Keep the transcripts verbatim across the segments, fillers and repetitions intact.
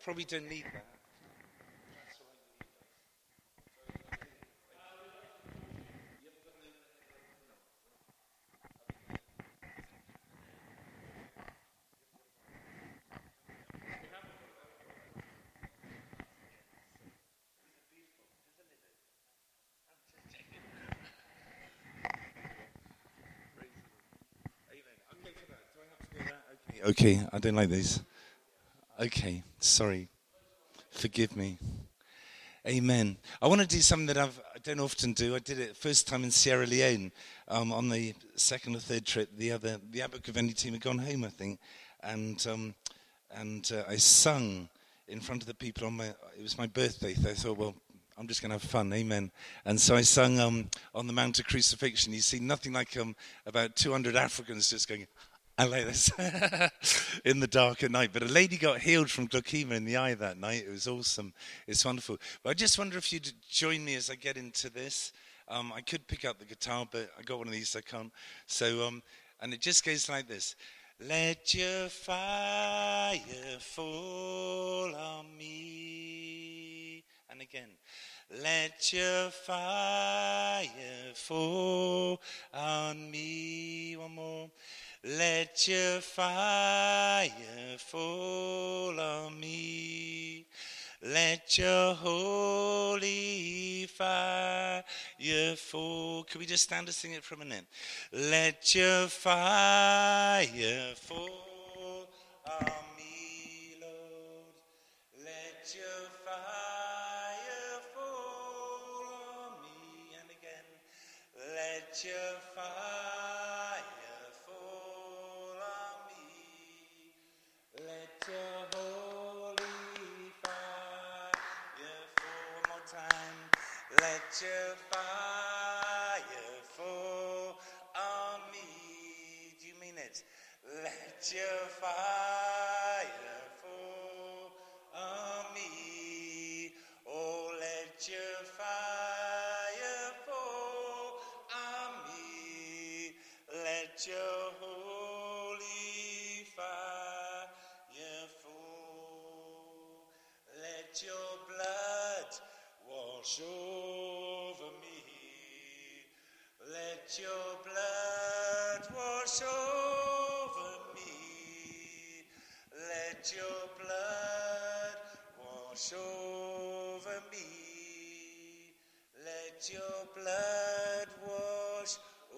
probably don't need that. Okay, I don't like these. Okay, sorry. Forgive me. Amen. I want to do something that I've, I don't often do. I did it first time in Sierra Leone um, on the second or third trip. The other, the Abergavenny team had gone home, I think, and um, and uh, I sung in front of the people on my. It was my birthday, so I thought, well, I'm just going to have fun, amen. And so I sung um, on the Mount of Crucifixion. You see, nothing like um, about two hundred Africans just going. I like this in the dark at night. But a lady got healed from glaucoma in the eye that night. It was awesome. It's wonderful. But I just wonder if you'd join me as I get into this. Um, I could pick up the guitar, but I got one of these, so I can't. So, um, and it just goes like this. Let your fire fall on me. And again. Let your fire fall on me. One more. Let your fire fall on me. Let your holy fire fall. Can we just stand and sing it for a minute? Let your fire fall on me, Lord. Let your fire fall on me. And again, let your fire Let your fire fall on me. Do you mean it? Let your fire fall on me. Oh, let your fire fall on me. Let your holy fire fall. Let your blood wash over me. Let your blood wash over me. Let your blood wash over me. Let your blood wash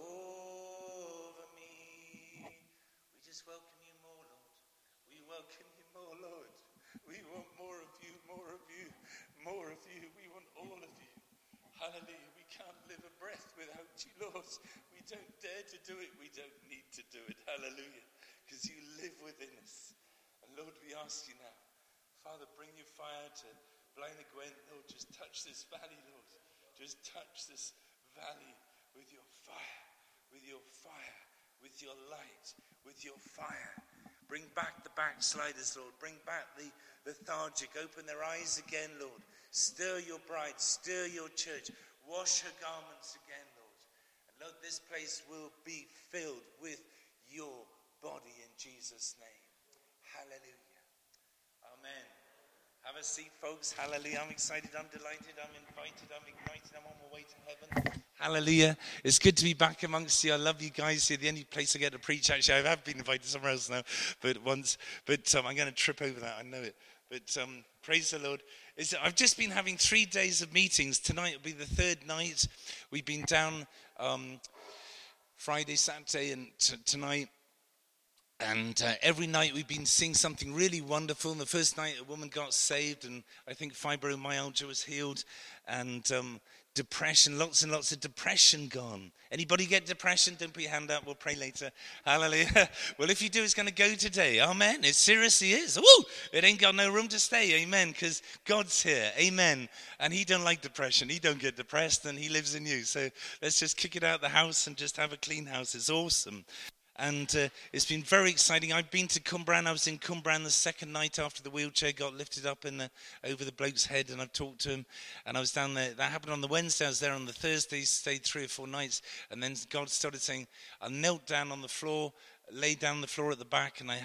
over me. We just welcome you more, Lord. We welcome you more, Lord. We want more of you, more of you, more of you. We want all of you. Hallelujah. We can't live a breath without you, Lord. We don't dare to do it. We don't need to do it. Hallelujah. Because you live within us. And Lord, we ask you now, Father, bring your fire to Blaenau Gwent. Lord, just touch this valley, Lord. Just touch this valley with your fire, with your fire, with your light, with your fire. Bring back the backsliders, Lord. Bring back the lethargic. Open their eyes again, Lord. Stir your bride. Stir your church. Wash her garments again, Lord. And Lord, this place will be filled with your body in Jesus' name. Hallelujah. Amen. Have a seat, folks. Hallelujah. I'm excited. I'm delighted. I'm invited. I'm ignited. I'm on my way to heaven. Hallelujah. It's good to be back amongst you. I love you guys. You're the only place I get to preach. Actually, I have been invited somewhere else now, but once. But um, I'm going to trip over that. I know it. But um, praise the Lord. It's, I've just been having three days of meetings. Tonight will be the third night. We've been down um, Friday, Saturday, and t- tonight. And uh, every night we've been seeing something really wonderful. And the first night a woman got saved, and I think fibromyalgia was healed, and um, depression, lots and lots of depression gone. Anybody get depression? Don't put your hand up. We'll pray later. Hallelujah. Well, if you do, it's going to go today. Amen. It seriously is. Woo! It ain't got no room to stay. Amen. Because God's here. Amen. And he don't like depression. He don't get depressed, and he lives in you. So let's just kick it out of the house and just have a clean house. It's awesome. And uh, it's been very exciting. I've been to Cwmbran. I was in Cwmbran the second night after the wheelchair got lifted up in the, over the bloke's head, and I've talked to him. And I was down there. That happened on the Wednesday. I was there on the Thursday, stayed three or four nights. And then God started saying, I knelt down on the floor, laid down on the floor at the back, and I had a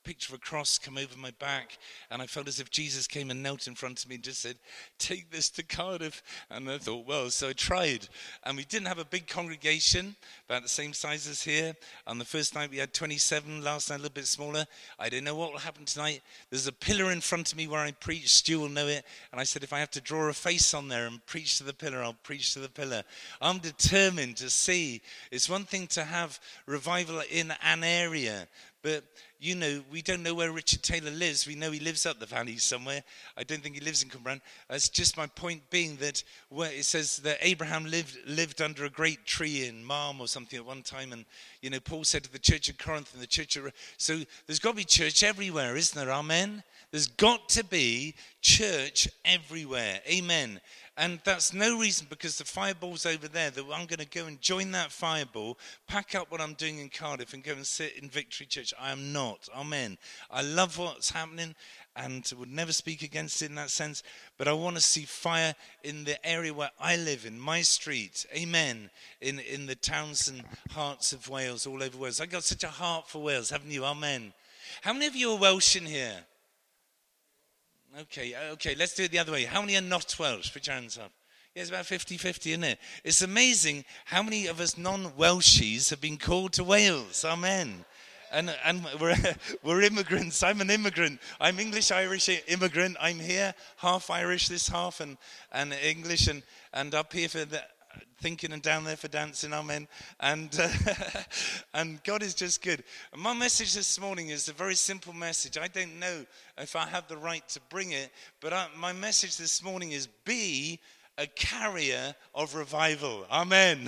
picture of a cross come over my back, and I felt as if Jesus came and knelt in front of me and just said, take this to Cardiff. And I thought, well, so I tried. And we didn't have a big congregation, about the same size as here. On the first night we had twenty-seven, last night a little bit smaller. I don't know what will happen tonight. There's a pillar in front of me where I preach. Stu will know it. And I said, if I have to draw a face on there and preach to the pillar, I'll preach to the pillar. I'm determined to see. It's one thing to have revival in an area, but you know, we don't know where Richard Taylor lives. We know he lives up the valley somewhere. I don't think he lives in Cumberland. That's just my point being that where it says that Abraham lived lived under a great tree in Marm or something at one time. And, you know, Paul said to the church of Corinth and the church of... So there's got to be church everywhere, isn't there? Amen? There's got to be church everywhere. Amen. And that's no reason, because the fireball's over there, that I'm going to go and join that fireball, pack up what I'm doing in Cardiff and go and sit in Victory Church. I am not. Amen. I love what's happening and would never speak against it in that sense. But I want to see fire in the area where I live, in my street. Amen. In, in the towns and hearts of Wales, all over Wales. I've got such a heart for Wales, haven't you? Amen. How many of you are Welsh in here? Okay, okay, let's do it the other way. How many are not Welsh? Put your hands up. Yeah, it's about fifty-fifty, isn't it? It's amazing how many of us non-Welshies have been called to Wales. Amen. And and we're we're immigrants. I'm an immigrant. I'm English-Irish immigrant. I'm here, half Irish this half, and, and English, and, and up here for the thinking and down there for dancing. Amen. And uh, and God is just good. And my message this morning is a very simple message. I don't know if I have the right to bring it, but I, my message this morning is be a carrier of revival. Amen.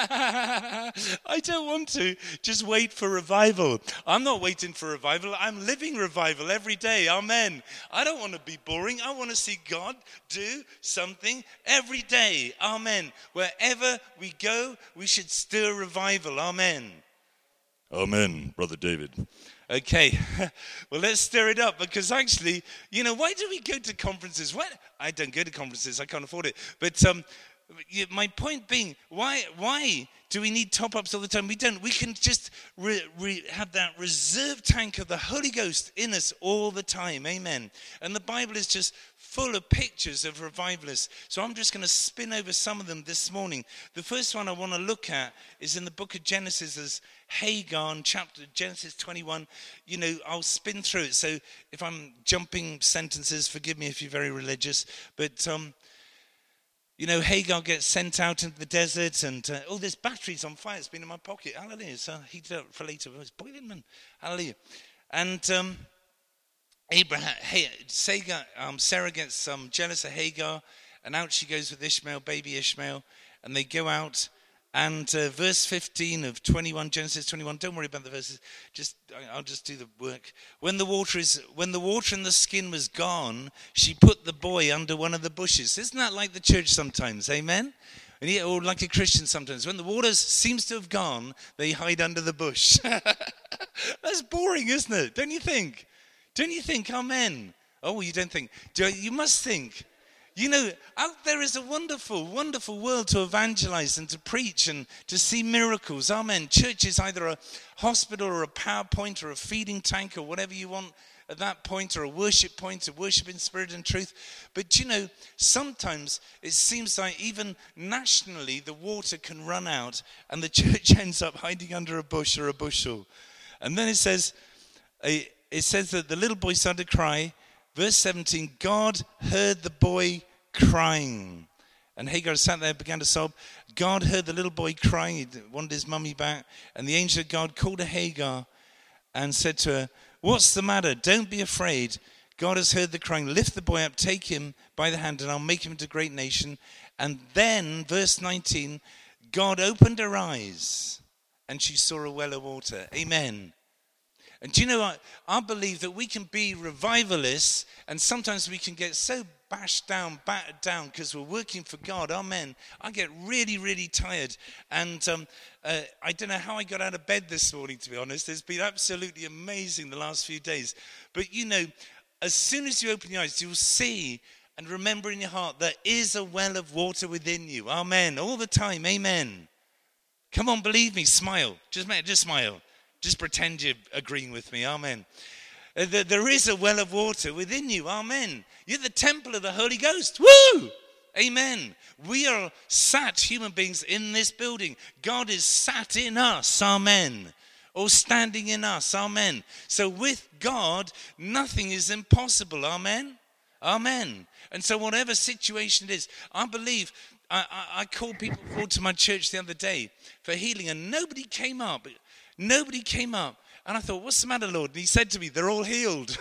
I don't want to just wait for revival. I'm not waiting for revival. I'm living revival every day. Amen. I don't want to be boring. I want to see God do something every day. Amen. Wherever we go, we should stir revival. Amen. Amen, Brother David. Okay, well, let's stir it up, because actually, you know, why do we go to conferences? Why? I don't go to conferences. I can't afford it. But um, my point being, why why do we need top-ups all the time? We don't. We can just re- re- have that reserve tank of the Holy Ghost in us all the time. Amen. And the Bible is just full of pictures of revivalists. So I'm just going to spin over some of them this morning. The first one I want to look at is in the book of Genesis as Hagar, in chapter Genesis twenty-one. You know, I'll spin through it. So if I'm jumping sentences, forgive me if you're very religious. But, um, you know, Hagar gets sent out into the desert, and, uh, oh, this battery's on fire. It's been in my pocket. Hallelujah. So heat it up for later. It's boiling, man. Hallelujah. And um, Abraham, hey, Sarah, um, Sarah gets um, jealous of Hagar, and out she goes with Ishmael, baby Ishmael, and they go out. And uh, verse fifteen of twenty-one, Genesis twenty-one. Don't worry about the verses. Just I'll just do the work. When the water is when the water in the skin was gone, she put the boy under one of the bushes. Isn't that like the church sometimes? Amen. And yeah, or like a Christian sometimes. When the water seems to have gone, they hide under the bush. That's boring, isn't it? Don't you think? Don't you think? Amen. Oh, you don't think? Do you, you must think. You know, out there is a wonderful, wonderful world to evangelize and to preach and to see miracles. Amen. Church is either a hospital or a PowerPoint or a feeding tank or whatever you want at that point, or a worship point, a worship in spirit and truth. But, you know, sometimes it seems like even nationally the water can run out and the church ends up hiding under a bush or a bushel. And then it says, it says that the little boy started to cry. Verse seventeen, God heard the boy crying. And Hagar sat there and began to sob. God heard the little boy crying. He wanted his mummy back. And the angel of God called to Hagar and said to her, what's the matter? Don't be afraid. God has heard the crying. Lift the boy up, take him by the hand, and I'll make him into a great nation. And then, verse nineteen, God opened her eyes, and she saw a well of water. Amen. And do you know what? I believe that we can be revivalists, and sometimes we can get so bashed down, battered down, because we're working for God. Amen. I get really, really tired. And um, uh, I don't know how I got out of bed this morning, to be honest. It's been absolutely amazing the last few days. But, you know, as soon as you open your eyes, you'll see and remember in your heart there is a well of water within you. Amen. All the time. Amen. Come on, believe me. Smile. Just, just smile. Just pretend you're agreeing with me. Amen. Uh, there, there is a well of water within you. Amen. You're the temple of the Holy Ghost. Woo! Amen. We are sat human beings in this building. God is sat in us. Amen. Or standing in us. Amen. So with God, nothing is impossible. Amen. Amen. And so whatever situation it is, I believe, I, I, I called people forward to my church the other day for healing, and nobody came up. Nobody came up. And I thought, what's the matter, Lord? And he said to me, they're all healed.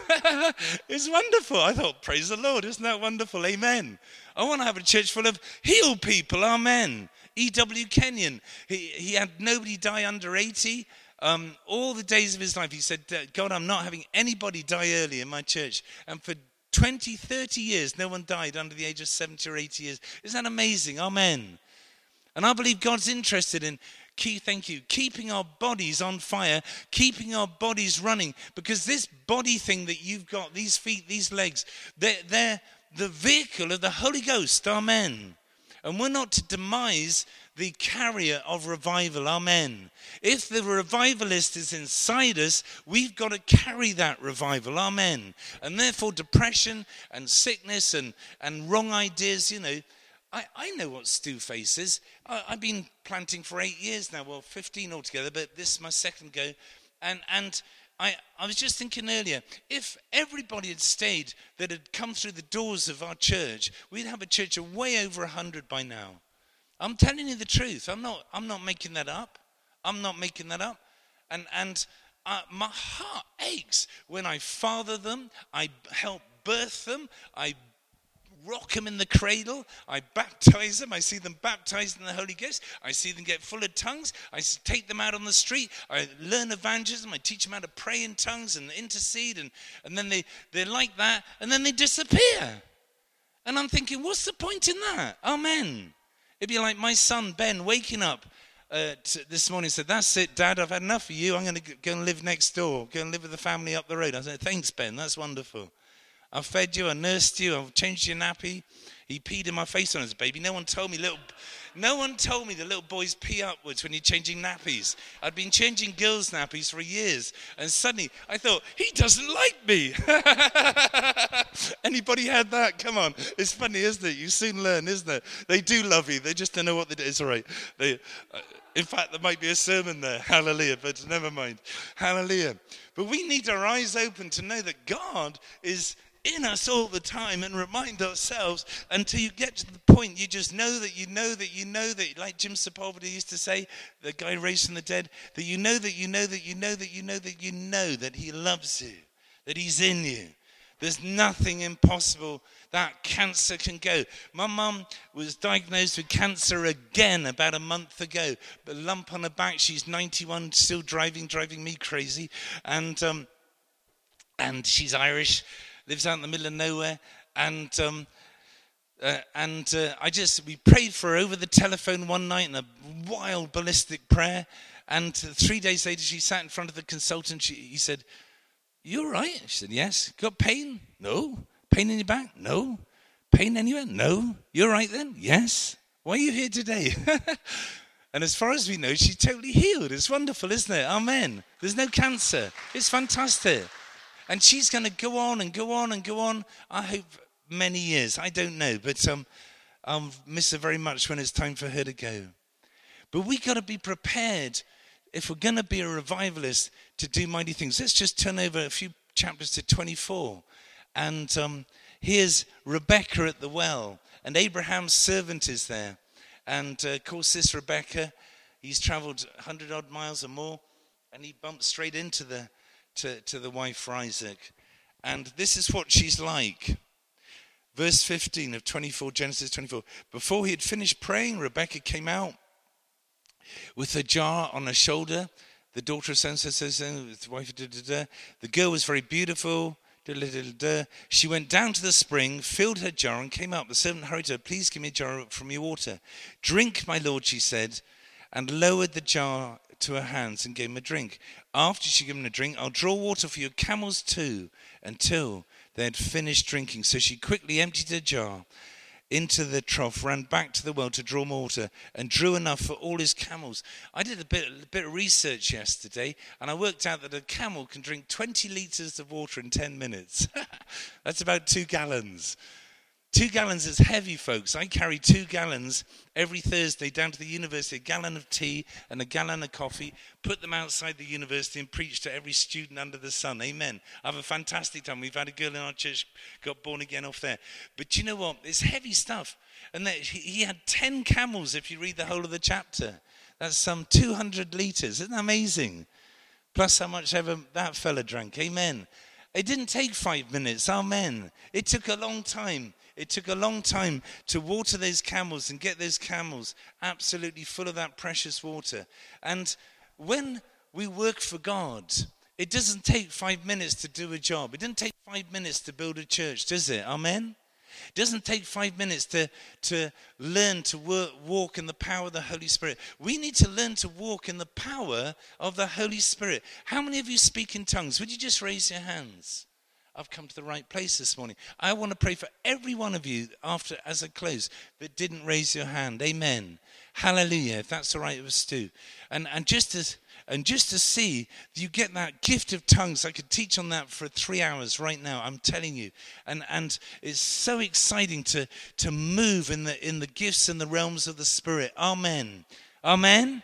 It's wonderful. I thought, praise the Lord. Isn't that wonderful? Amen. I want to have a church full of healed people. Amen. E W Kenyon. He, he had nobody die under eighty. Um, all the days of his life, he said, God, I'm not having anybody die early in my church. And for twenty, thirty years, no one died under the age of seventy or eighty years. Isn't that amazing? Amen. And I believe God's interested in, key, thank you, keeping our bodies on fire, keeping our bodies running. Because this body thing that you've got, these feet, these legs, they're, they're the vehicle of the Holy Ghost. Amen. And we're not to demise the carrier of revival. Amen. If the revivalist is inside us, we've got to carry that revival. Amen. And therefore depression and sickness and, and wrong ideas, you know, I, I know what stew face is. I, I've been planting for eight years now, well, fifteen altogether, but this is my second go. And and I, I was just thinking earlier, if everybody had stayed that had come through the doors of our church, we'd have a church of way over one hundred by now. I'm telling you the truth. I'm not I'm not making that up. I'm not making that up. And, and uh, my heart aches when I father them, I help birth them, I rock them in the cradle, I baptize them, I see them baptized in the Holy Ghost, I see them get full of tongues, I take them out on the street, I learn evangelism, I teach them how to pray in tongues and intercede, and, and then they, they're like that, and then they disappear. And I'm thinking, what's the point in that? Amen. It'd be like my son Ben waking up uh, t- this morning and said, that's it, Dad, I've had enough of you, I'm going to go and live next door, go and live with the family up the road. I said, thanks, Ben, that's wonderful. I fed you, I nursed you, I've changed your nappy. He peed in my face on his baby. No one told me little, no one told me the little boys pee upwards when you're changing nappies. I'd been changing girls' nappies for years, and suddenly I thought, he doesn't like me. Anybody had that? Come on. It's funny, isn't it? You soon learn, isn't it? They do love you. They just don't know what they do. It's all right. They, uh, in fact, there might be a sermon there. Hallelujah. But never mind. Hallelujah. But we need our eyes open to know that God is in us all the time, and remind ourselves until you get to the point you just know that you know that you know that, like Jim Sepulveda used to say, the guy raised from the dead, that you know that you know that you know that you know that you know that he loves you, that he's in you. There's nothing impossible that cancer can go. My mum was diagnosed with cancer again about a month ago. A lump on her back. She's ninety-one, still driving, driving me crazy. And um, and she's Irish, lives out in the middle of nowhere. And um, uh, and uh, I just, we prayed for her over the telephone one night in a wild ballistic prayer. And three days later, she sat in front of the consultant. She, he said, "You all right?" She said, "Yes." "Got pain?" "No." "Pain in your back?" "No." "Pain anywhere?" "No." "You all right then?" "Yes." "Why are you here today?" And as far as we know, she's totally healed. It's wonderful, isn't it? Amen. There's no cancer. It's fantastic. And she's going to go on and go on and go on. I hope many years. I don't know. But um, I'll miss her very much when it's time for her to go. But we got to be prepared, if we're going to be a revivalist, to do mighty things. Let's just turn over a few chapters to twenty-four. And um, here's Rebecca at the well. And Abraham's servant is there. And uh, of course, this Rebecca, he's traveled one hundred odd miles or more. And he bumped straight into the to, to the wife for Isaac. And this is what she's like. Verse fifteen of twenty-four, Genesis twenty-four. Before he had finished praying, Rebecca came out with a jar on her shoulder. The daughter of so-and-so, so-and-so, the wife, da, da, da. The girl was very beautiful. Da, da, da, da. She went down to the spring, filled her jar, and came up. The servant hurried her. "Please give me a jar from your water." "Drink, my lord," she said, and lowered the jar to her hands and gave him a drink. After she gave him a drink, "I'll draw water for your camels too," until they had finished drinking. So she quickly emptied her jar. into the trough, ran back to the well to draw more water, and drew enough for all his camels. I did a bit, a bit of research yesterday, and I worked out that a camel can drink twenty litres of water in ten minutes. That's about two gallons. Two gallons is heavy, folks. I carry two gallons every Thursday down to the university, a gallon of tea and a gallon of coffee, put them outside the university and preach to every student under the sun. Amen. I have a fantastic time. We've had a girl in our church got born again off there. But you know what? It's heavy stuff. And that, he had ten camels if you read the whole of the chapter. That's some two hundred litres. Isn't that amazing? Plus how much ever that fella drank. Amen. It didn't take five minutes. Amen. It took a long time. It took a long time to water those camels and get those camels absolutely full of that precious water. And when we work for God, it doesn't take five minutes to do a job. It doesn't take five minutes to build a church, does it? Amen? It doesn't take five minutes to, to learn to work, walk in the power of the Holy Spirit. We need to learn to walk in the power of the Holy Spirit. How many of you speak in tongues? Would you just raise your hands? I've come to the right place this morning. I want to pray for every one of you after, as I close, that didn't raise your hand. Amen. Hallelujah. If that's all right with Stu. And and just to and just to see you get that gift of tongues. I could teach on that for three hours right now. I'm telling you. And and it's so exciting to to move in the in the gifts and the realms of the Spirit. Amen. Amen.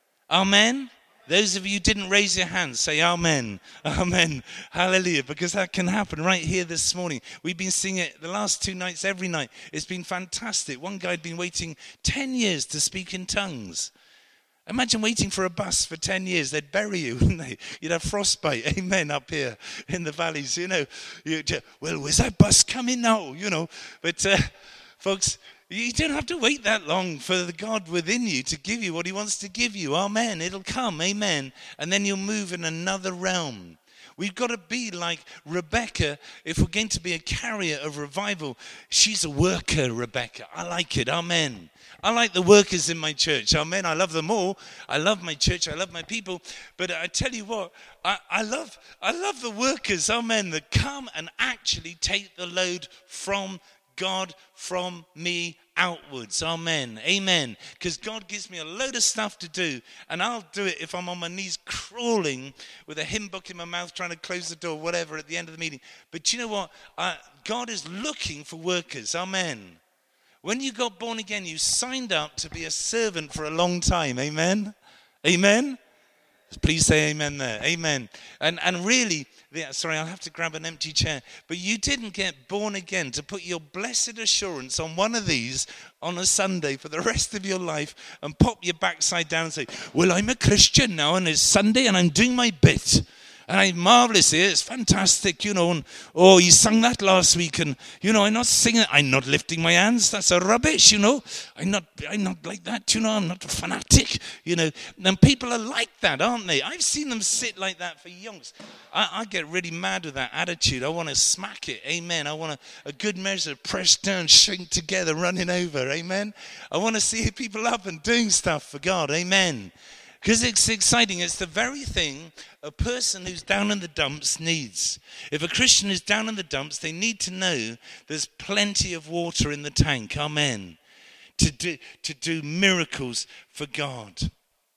Amen. Those of you who didn't raise your hands, say amen. Amen. Hallelujah. Because that can happen right here this morning. We've been singing it the last two nights, every night. It's been fantastic. One guy had been waiting ten years to speak in tongues. Imagine waiting for a bus for ten years. They'd bury you, wouldn't they? You'd have frostbite. Amen. Up here in the valleys, you know. You'd, well, where's that bus coming now? You know. But, uh, folks, you don't have to wait that long for the God within you to give you what he wants to give you. Amen. It'll come. Amen. And then you'll move in another realm. We've got to be like Rebecca if we're going to be a carrier of revival. She's a worker, Rebecca. I like it. Amen. I like the workers in my church. Amen. I love them all. I love my church. I love my people. But I tell you what, I, I love I love the workers, amen, that come and actually take the load from God, from me outwards. Amen. Amen. Because God gives me a load of stuff to do, and I'll do it if I'm on my knees crawling with a hymn book in my mouth trying to close the door, whatever, at the end of the meeting. But you know what? Uh, God is looking for workers. Amen. When you got born again, you signed up to be a servant for a long time. Amen. Amen. Please say amen there. Amen. And and really, yeah, sorry, I'll have to grab an empty chair. But you didn't get born again to put your blessed assurance on one of these on a Sunday for the rest of your life and pop your backside down and say, well, I'm a Christian now and it's Sunday and I'm doing my bit. And I'm marvelous here. It's fantastic, you know. And, oh, you sang that last week. And, you know, I'm not singing. I'm not lifting my hands. That's a rubbish, you know. I'm not I'm not like that, you know. I'm not a fanatic, you know. And people are like that, aren't they? I've seen them sit like that for yonks. I, I get really mad with that attitude. I want to smack it. Amen. I want a, a good measure, pressed down, shaken together, running over. Amen. I want to see people up and doing stuff for God. Amen. Because it's exciting. It's the very thing a person who's down in the dumps needs. If a Christian is down in the dumps, they need to know there's plenty of water in the tank. Amen. To do, to do miracles for God.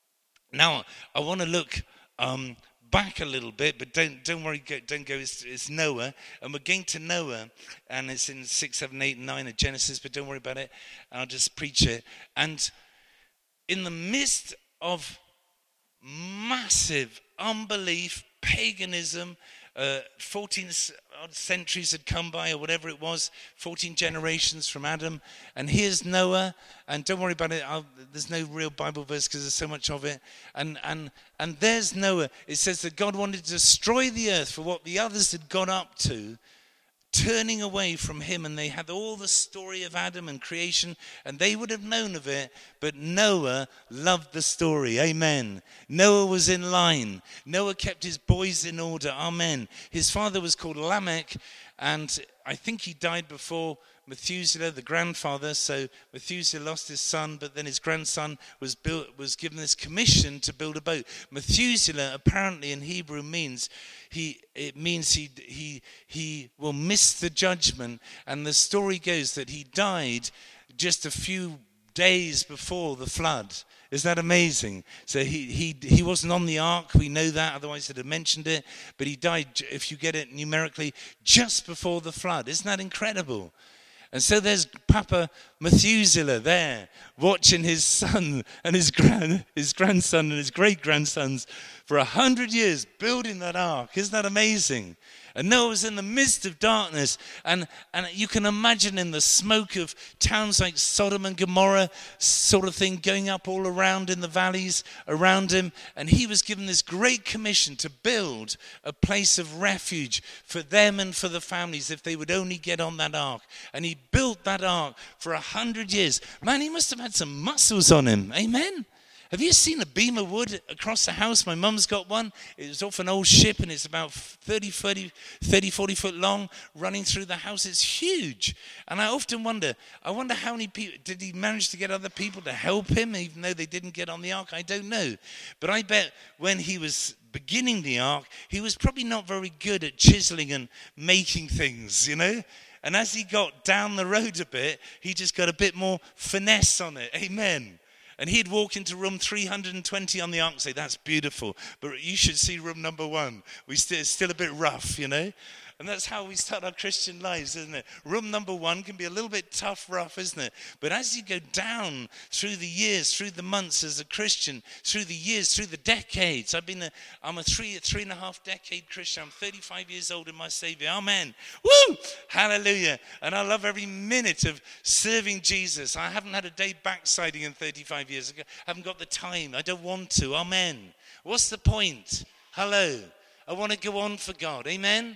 Now, I want to look um, back a little bit, but don't don't worry, go, don't go. It's, it's Noah, and we're going to Noah, and it's in six, seven, eight, and nine of Genesis, but don't worry about it. I'll just preach it. And in the midst of massive unbelief, paganism, uh, fourteen odd centuries had come by, or whatever it was, fourteen generations from Adam, and here's Noah, and don't worry about it, I'll, there's no real Bible verse because there's so much of it, and, and, and there's Noah. It says that God wanted to destroy the earth for what the others had gone up to, turning away from him, and they had all the story of Adam and creation, and they would have known of it, but Noah loved the story. Amen. Noah was in line. Noah kept his boys in order. Amen. His father was called Lamech, And I think he died before Methuselah, the grandfather. So Methuselah lost his son, but then his grandson was built, was given this commission to build a boat. Methuselah apparently in Hebrew means he it means he he he will miss the judgment. And the story goes that he died just a few days before the flood. Is that amazing? So he he he wasn't on the ark. We know that, otherwise he'd have mentioned it. But he died, if you get it numerically, just before the flood. Isn't that incredible? And so there's Papa Methuselah there, watching his son and his grand his grandson and his great grandsons for a hundred years building that ark. Isn't that amazing? And Noah was in the midst of darkness, and, and you can imagine in the smoke of towns like Sodom and Gomorrah sort of thing going up all around in the valleys around him. And he was given this great commission to build a place of refuge for them and for the families if they would only get on that ark. And he built that ark for a hundred years. Man, he must have had some muscles on him. Amen. Have you seen a beam of wood across the house? My mum's got one. It was off an old ship, and it's about thirty, forty foot long, running through the house. It's huge. And I often wonder, I wonder how many people, did he manage to get other people to help him, even though they didn't get on the ark? I don't know. But I bet when he was beginning the ark, he was probably not very good at chiseling and making things, you know? And as he got down the road a bit, he just got a bit more finesse on it. Amen. And he'd walk into room three hundred twenty on the ark and say, that's beautiful, but you should see room number one. We still, it's still a bit rough, you know. And that's how we start our Christian lives, isn't it? Room number one can be a little bit tough, rough, isn't it? But as you go down through the years, through the months as a Christian, through the years, through the decades, I've been a, I'm a three, three and a half decade Christian. I'm thirty-five years old in my Savior. Amen. Woo! Hallelujah. And I love every minute of serving Jesus. I haven't had a day backsliding in thirty-five years. I haven't got the time. I don't want to. Amen. What's the point? Hello. I want to go on for God. Amen.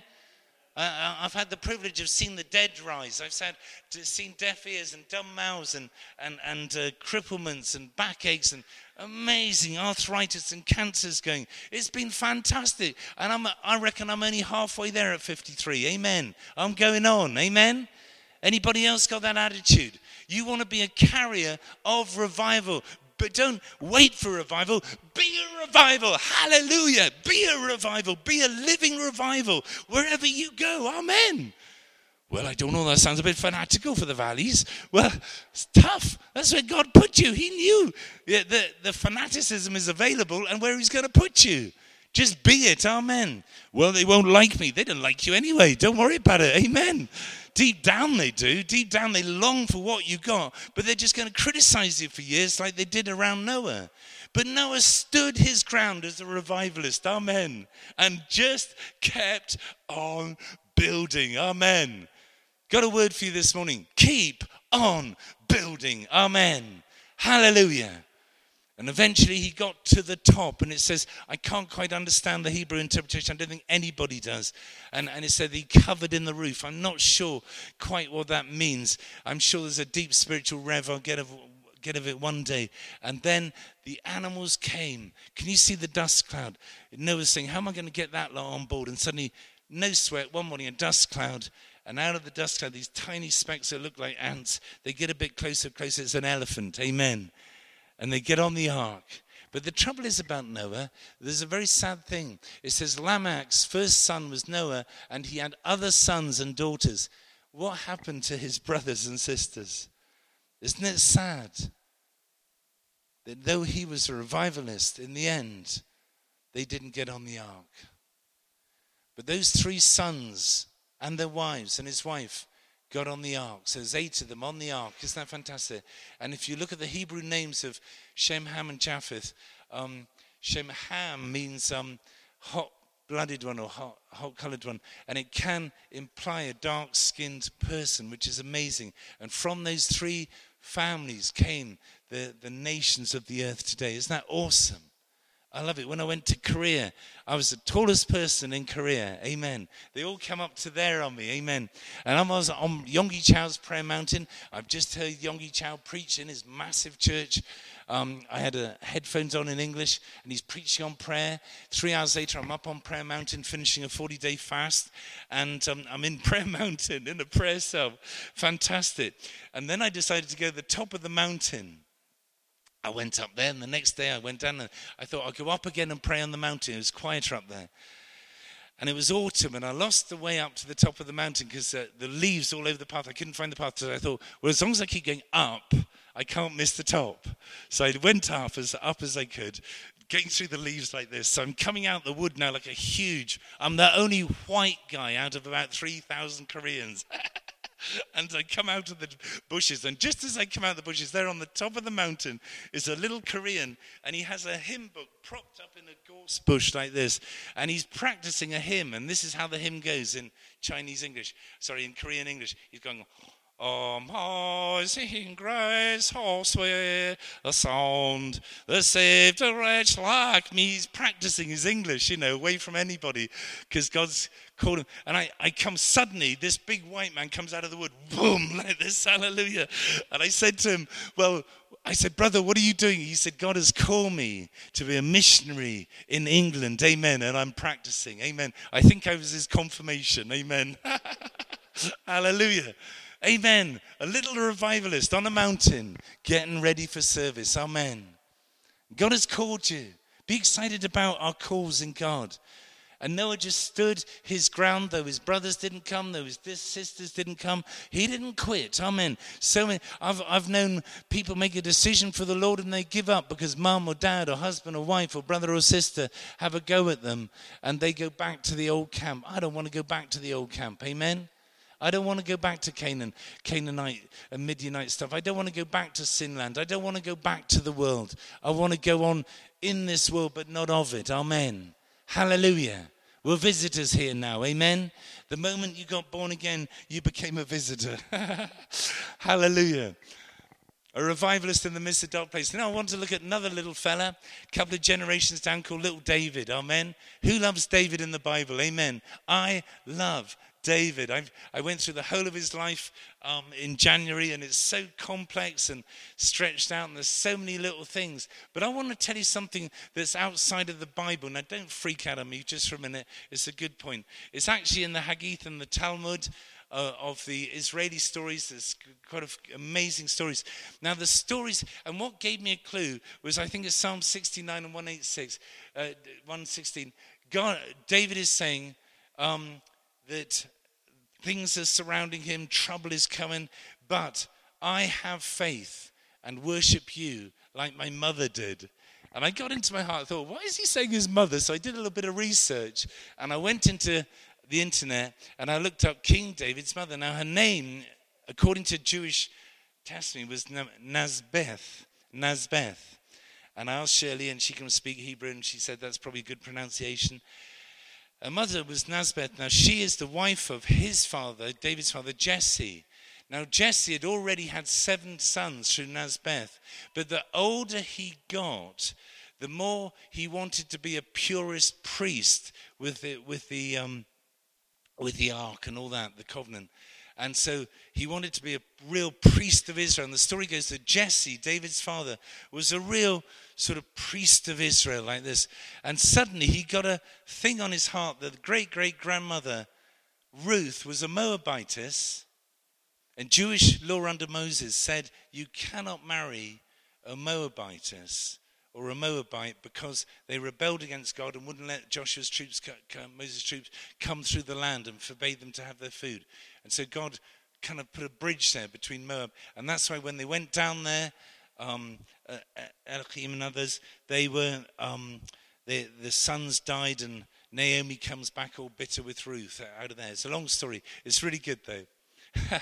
Uh, I've had the privilege of seeing the dead rise. I've had, seen deaf ears and dumb mouths and, and, and uh, cripplements and backaches and amazing arthritis and cancers going. It's been fantastic. And I'm, I reckon I'm only halfway there at fifty-three. Amen. I'm going on. Amen. Anybody else got that attitude? You want to be a carrier of revival. But don't wait for revival. Be a revival. Hallelujah. Be a revival. Be a living revival wherever you go. Amen. Well, I don't know. That sounds a bit fanatical for the valleys. Well, it's tough. That's where God put you. He knew yeah, the, the fanaticism is available and where he's going to put you. Just be it. Amen. Well, they won't like me. They don't like you anyway. Don't worry about it. Amen. Deep down they do. Deep down they long for what you got. But they're just going to criticize you for years like they did around Noah. But Noah stood his ground as a revivalist. Amen. And just kept on building. Amen. Got a word for you this morning. Keep on building. Amen. Hallelujah. And eventually he got to the top, and it says, I can't quite understand the Hebrew interpretation. I don't think anybody does. And, and it said he covered in the roof. I'm not sure quite what that means. I'm sure there's a deep spiritual rev. I'll get of, get of it one day. And then the animals came. Can you see the dust cloud? Noah's saying, how am I going to get that lot on board? And suddenly, no sweat, one morning, a dust cloud. And out of the dust cloud, these tiny specks that look like ants, they get a bit closer, closer. It's an elephant. Amen. And they get on the ark. But the trouble is about Noah, there's a very sad thing. It says Lamech's first son was Noah, and he had other sons and daughters. What happened to his brothers and sisters? Isn't it sad that though he was a revivalist, in the end, they didn't get on the ark? But those three sons and their wives and his wife got on the ark. So there's eight of them on the ark. Isn't that fantastic? And if you look at the Hebrew names of Shem, Ham, and Japheth, um, Shem, Ham means um, hot-blooded one or hot, hot-colored one. And it can imply a dark-skinned person, which is amazing. And from those three families came the, the nations of the earth today. Isn't that awesome? I love it. When I went to Korea, I was the tallest person in Korea. Amen. They all come up to there on me. Amen. And I was on Yonggi Cho's prayer mountain. I've just heard Yonggi Cho preach in his massive church. Um, I had uh, headphones on in English, and he's preaching on prayer. Three hours later, I'm up on Prayer Mountain finishing a forty-day fast, and um, I'm in Prayer Mountain in a prayer cell. Fantastic. And then I decided to go to the top of the mountain. I went up there, and the next day I went down, and I thought I'll go up again and pray on the mountain. It was quieter up there. And it was autumn, and I lost the way up to the top of the mountain because uh, the leaves all over the path. I couldn't find the path, so I thought, well, as long as I keep going up, I can't miss the top. So I went up as up as I could, going through the leaves like this. So I'm coming out the wood now like a huge, I'm the only white guy out of about three thousand Koreans. And I come out of the bushes, and just as I come out of the bushes, there on the top of the mountain is a little Korean, and he has a hymn book propped up in a gorse bush like this, and he's practicing a hymn, and this is how the hymn goes in Chinese English, sorry, in Korean English. He's going, Amazing grace, how sweet the sound that saved a wretch like me. He's practicing his English, you know, away from anybody, because God's called him. And I, I come suddenly, this big white man comes out of the wood, boom, like this, hallelujah. And I said to him, well, I said, brother, what are you doing? He said, God has called me to be a missionary in England, amen, and I'm practicing, amen. I think I was his confirmation, amen. Hallelujah. Amen. A little revivalist on a mountain getting ready for service. Amen. God has called you. Be excited about our calls in God. And Noah just stood his ground, though his brothers didn't come, though his sisters didn't come. He didn't quit. Amen. So many, I've, I've known people make a decision for the Lord and they give up because mum or dad or husband or wife or brother or sister have a go at them and they go back to the old camp. I don't want to go back to the old camp. Amen. I don't want to go back to Canaan, Canaanite and Midianite stuff. I don't want to go back to Sinland. I don't want to go back to the world. I want to go on in this world, but not of it. Amen. Hallelujah. We're visitors here now. Amen. The moment you got born again, you became a visitor. Hallelujah. A revivalist in the midst of dark place. Now I want to look at another little fella, a couple of generations down, called little David. Amen. Who loves David in the Bible? Amen. I love David. I've, I went through the whole of his life um, in January, and it's so complex and stretched out, and there's so many little things. But I want to tell you something that's outside of the Bible. Now, don't freak out on me just for a minute. It's a good point. It's actually in the Haggith and the Talmud uh, of the Israeli stories. There's quite of amazing stories. Now, the stories, and what gave me a clue was, I think it's Psalm sixty-nine and one eighty-six, uh, one sixteen. God, David is saying um, that things are surrounding him, trouble is coming, but I have faith and worship you like my mother did. And I got into my heart, I thought, why is he saying his mother? So I did a little bit of research, and I went into the internet, and I looked up King David's mother. Now, her name, according to Jewish testimony, was Nazbeth. Nazbeth. And I asked Shirley, and she can speak Hebrew, and she said that's probably a good pronunciation. Her mother was Nazbeth. Now, she is the wife of his father, David's father, Jesse. Now, Jesse had already had seven sons through Nazbeth. But the older he got, the more he wanted to be a purist priest with the, with the, um, with the ark and all that, the covenant. And so he wanted to be a real priest of Israel. And the story goes that Jesse, David's father, was a real sort of priest of Israel like this. And suddenly he got a thing on his heart that the great-great-grandmother Ruth was a Moabitess. And Jewish law under Moses said you cannot marry a Moabitess or a Moabite because they rebelled against God and wouldn't let Joshua's troops, Moses' troops, come through the land and forbade them to have their food. And so God kind of put a bridge there between Moab. And that's why when they went down there, um, uh, Elohim and others, they were, um, they, the sons died, and Naomi comes back all bitter with Ruth out of there. It's a long story. It's really good, though.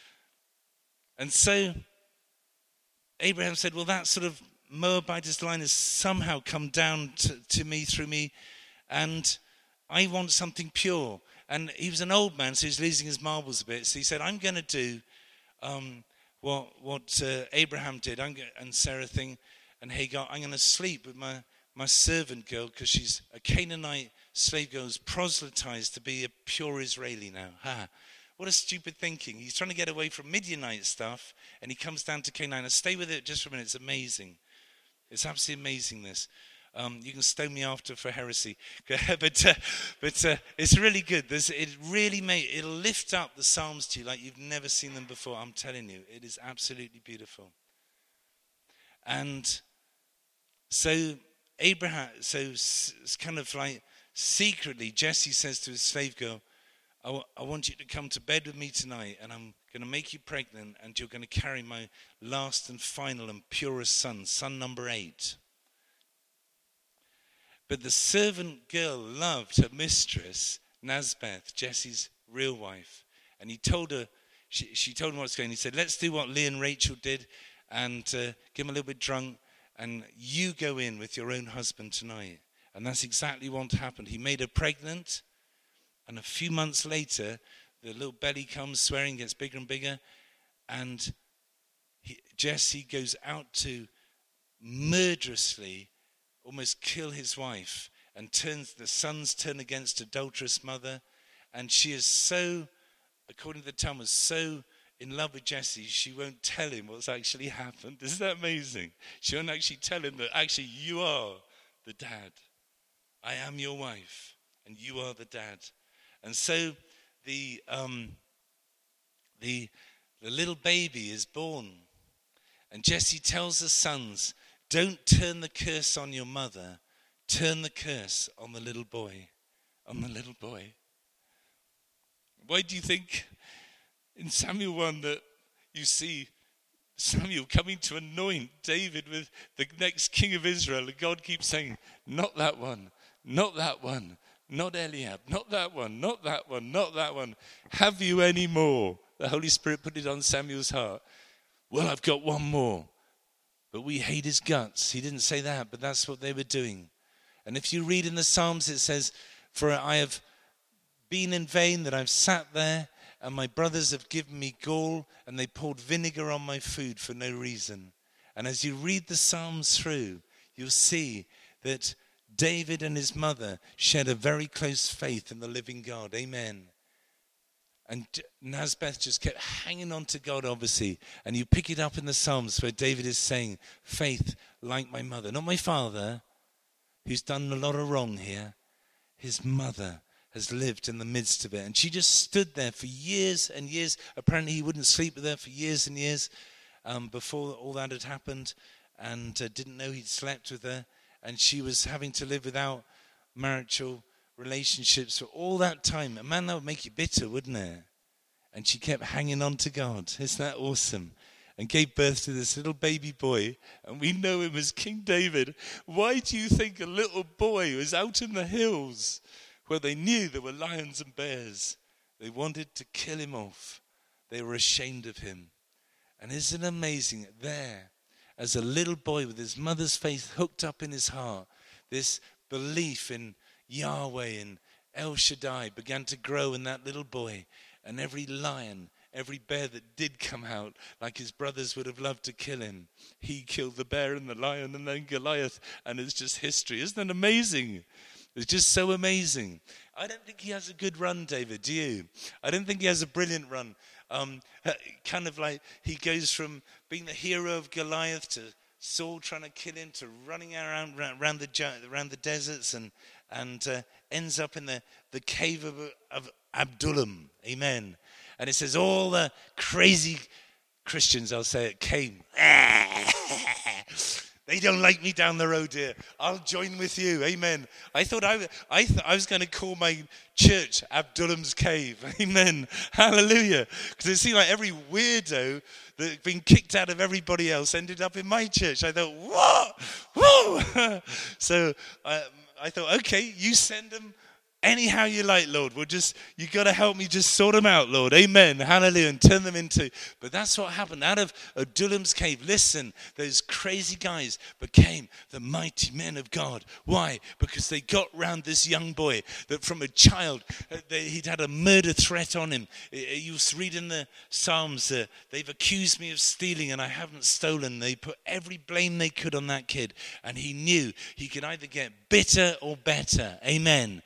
And so Abraham said, well, that sort of Moabitess line has somehow come down to, to me through me, and I want something pure. And he was an old man, so he's losing his marbles a bit. So he said, I'm going to do um, what what uh, Abraham did, I'm go- and Sarah thing, and Hagar. I'm going to sleep with my, my servant girl, because she's a Canaanite slave girl who's proselytized to be a pure Israeli now. Ha! What a stupid thinking. He's trying to get away from Midianite stuff, and he comes down to Canaan. Now, stay with it just for a minute. It's amazing. It's absolutely amazing, this. Um, you can stone me after for heresy, but uh, but uh, it's really good. There's, it really may it'll lift up the Psalms to you like you've never seen them before. I'm telling you, it is absolutely beautiful. And so Abraham, so it's kind of like secretly, Jesse says to his slave girl, I, w- I want you to come to bed with me tonight, and I'm going to make you pregnant, and you're going to carry my last and final and purest son, son number eight. But the servant girl loved her mistress, Nazbeth, Jesse's real wife. And he told her, she, she told him what's going on. He said, let's do what Leah and Rachel did and uh, get him a little bit drunk. And you go in with your own husband tonight. And that's exactly what happened. He made her pregnant. And a few months later, the little belly comes, swearing, gets bigger and bigger. And he, Jesse goes out to murderously almost kill his wife, and turns the sons turn against adulterous mother, and she is so, according to the Talmud, so in love with Jesse, she won't tell him what's actually happened. Isn't that amazing? She won't actually tell him that actually you are the dad. I am your wife, and you are the dad. And so the um, the the little baby is born, and Jesse tells the sons, don't turn the curse on your mother. Turn the curse on the little boy. On the little boy. Why do you think in Samuel one that you see Samuel coming to anoint David with the next king of Israel, and God keeps saying, not that one, not that one, not Eliab, not that one, not that one, not that one. Have you any more? The Holy Spirit put it on Samuel's heart. Well, I've got one more. But we hate his guts. He didn't say that, but that's what they were doing. And if you read in the Psalms, it says, for I have been in vain that I've sat there, and my brothers have given me gall, and they poured vinegar on my food for no reason. And as you read the Psalms through, you'll see that David and his mother shared a very close faith in the living God. Amen. And Nazbeth just kept hanging on to God, obviously. And you pick it up in the Psalms where David is saying, faith like my mother. Not my father, who's done a lot of wrong here. His mother has lived in the midst of it. And she just stood there for years and years. Apparently he wouldn't sleep with her for years and years um, before all that had happened. And uh, didn't know he'd slept with her. And she was having to live without marital relationships for all that time. A man, that would make you bitter, wouldn't it? And she kept hanging on to God. Isn't that awesome? And gave birth to this little baby boy, and we know him as King David. Why do you think a little boy was out in the hills where they knew there were lions and bears? They wanted to kill him off. They were ashamed of him. And isn't it amazing? There, as a little boy with his mother's faith hooked up in his heart, this belief in Yahweh and El Shaddai began to grow in that little boy. And every lion, every bear that did come out, like his brothers would have loved to kill him, he killed the bear and the lion and then Goliath. And it's just history. Isn't that amazing? It's just so amazing. I don't think he has a good run, David, do you? I don't think he has a brilliant run. Um, kind of like he goes from being the hero of Goliath to Saul trying to kill him to running around around the around the deserts and and uh, ends up in the, the cave of, of Adullam. Amen. And it says all the crazy Christians, I'll say it, came. They don't like me down the road here. I'll join with you. Amen. I thought I, I, th- I was going to call my church Abdullam's Cave. Amen. Hallelujah. Because it seemed like every weirdo that had been kicked out of everybody else ended up in my church. I thought, what? Whoa. So I, I thought, okay, you send them anyhow you like, Lord. We'll just, you got to help me just sort them out, Lord. Amen. Hallelujah. And turn them into. But that's what happened. Out of Adullam's cave, listen, those crazy guys became the mighty men of God. Why? Because they got round this young boy that from a child, uh, they, he'd had a murder threat on him. You read in the Psalms, uh, they've accused me of stealing and I haven't stolen. They put every blame they could on that kid. And he knew he could either get bitter or better. Amen. And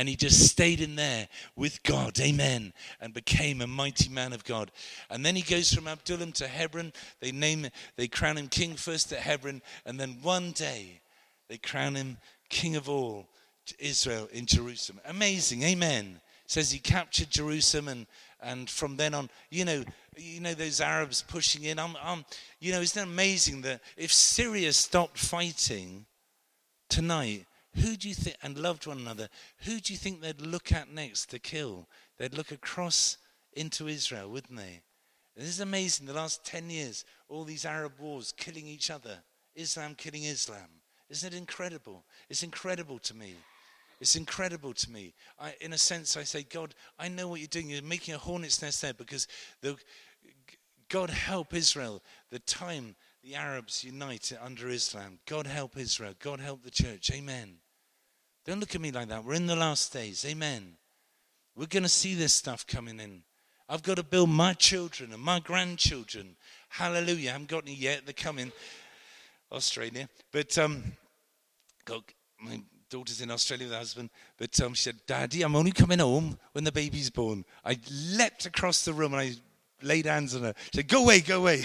he just stayed in there with God, amen, and became a mighty man of God. And then he goes from Adullam to Hebron. They name they crown him king first at Hebron, and then one day they crown him king of all Israel in Jerusalem. Amazing, amen. It says he captured Jerusalem, and and from then on, you know, you know those Arabs pushing in. I'm, I'm, you know, isn't it amazing that if Syria stopped fighting tonight, who do you think, and loved one another, who do you think they'd look at next to kill? They'd look across into Israel, wouldn't they? This is amazing. The last ten years, all these Arab wars killing each other, Islam killing Islam. Isn't it incredible? It's incredible to me. It's incredible to me. I, in a sense, I say, God, I know what you're doing. You're making a hornet's nest there because the, God help Israel. The time the Arabs unite under Islam. God help Israel. God help the church. Amen. Don't look at me like that. We're in the last days. Amen. We're going to see this stuff coming in. I've got to build my children and my grandchildren. Hallelujah. I haven't got any yet. They're coming. Australia. But um, got my daughter's in Australia with her husband, but um, she said, Daddy, I'm only coming home when the baby's born. I leapt across the room and I laid hands on her. She said, go away, go away.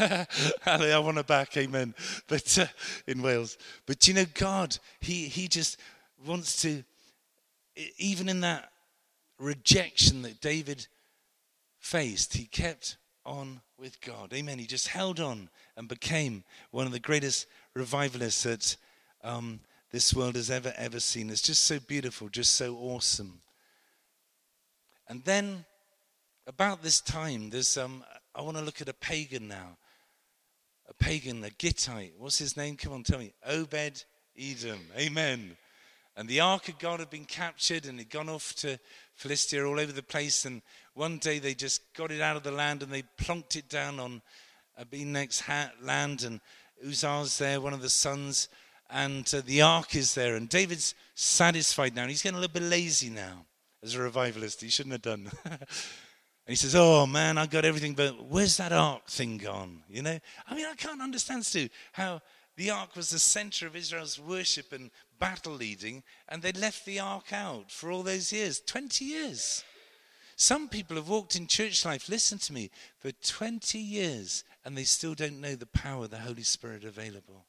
I want her back, amen. But uh, in Wales. But you know, God, he, he just wants to, even in that rejection that David faced, he kept on with God. Amen. He just held on and became one of the greatest revivalists that um, this world has ever, ever seen. It's just so beautiful, just so awesome. And then, about this time, there's um, I want to look at a pagan now. A pagan, a Gittite. What's his name? Come on, tell me. Obed-Edom. Amen. And the Ark of God had been captured and had gone off to Philistia all over the place. And one day they just got it out of the land and they plonked it down on Abimelech's land. And Uzzah's there, one of the sons. And uh, the ark is there. And David's satisfied now. And he's getting a little bit lazy now as a revivalist. He shouldn't have done. And he says, oh, man, I got everything. But where's that ark thing gone? You know? I mean, I can't understand, Stu, how the ark was the center of Israel's worship and battle leading. And they left the ark out for all those years. twenty years. Some people have walked in church life, listen to me, for twenty years. And they still don't know the power of the Holy Spirit available.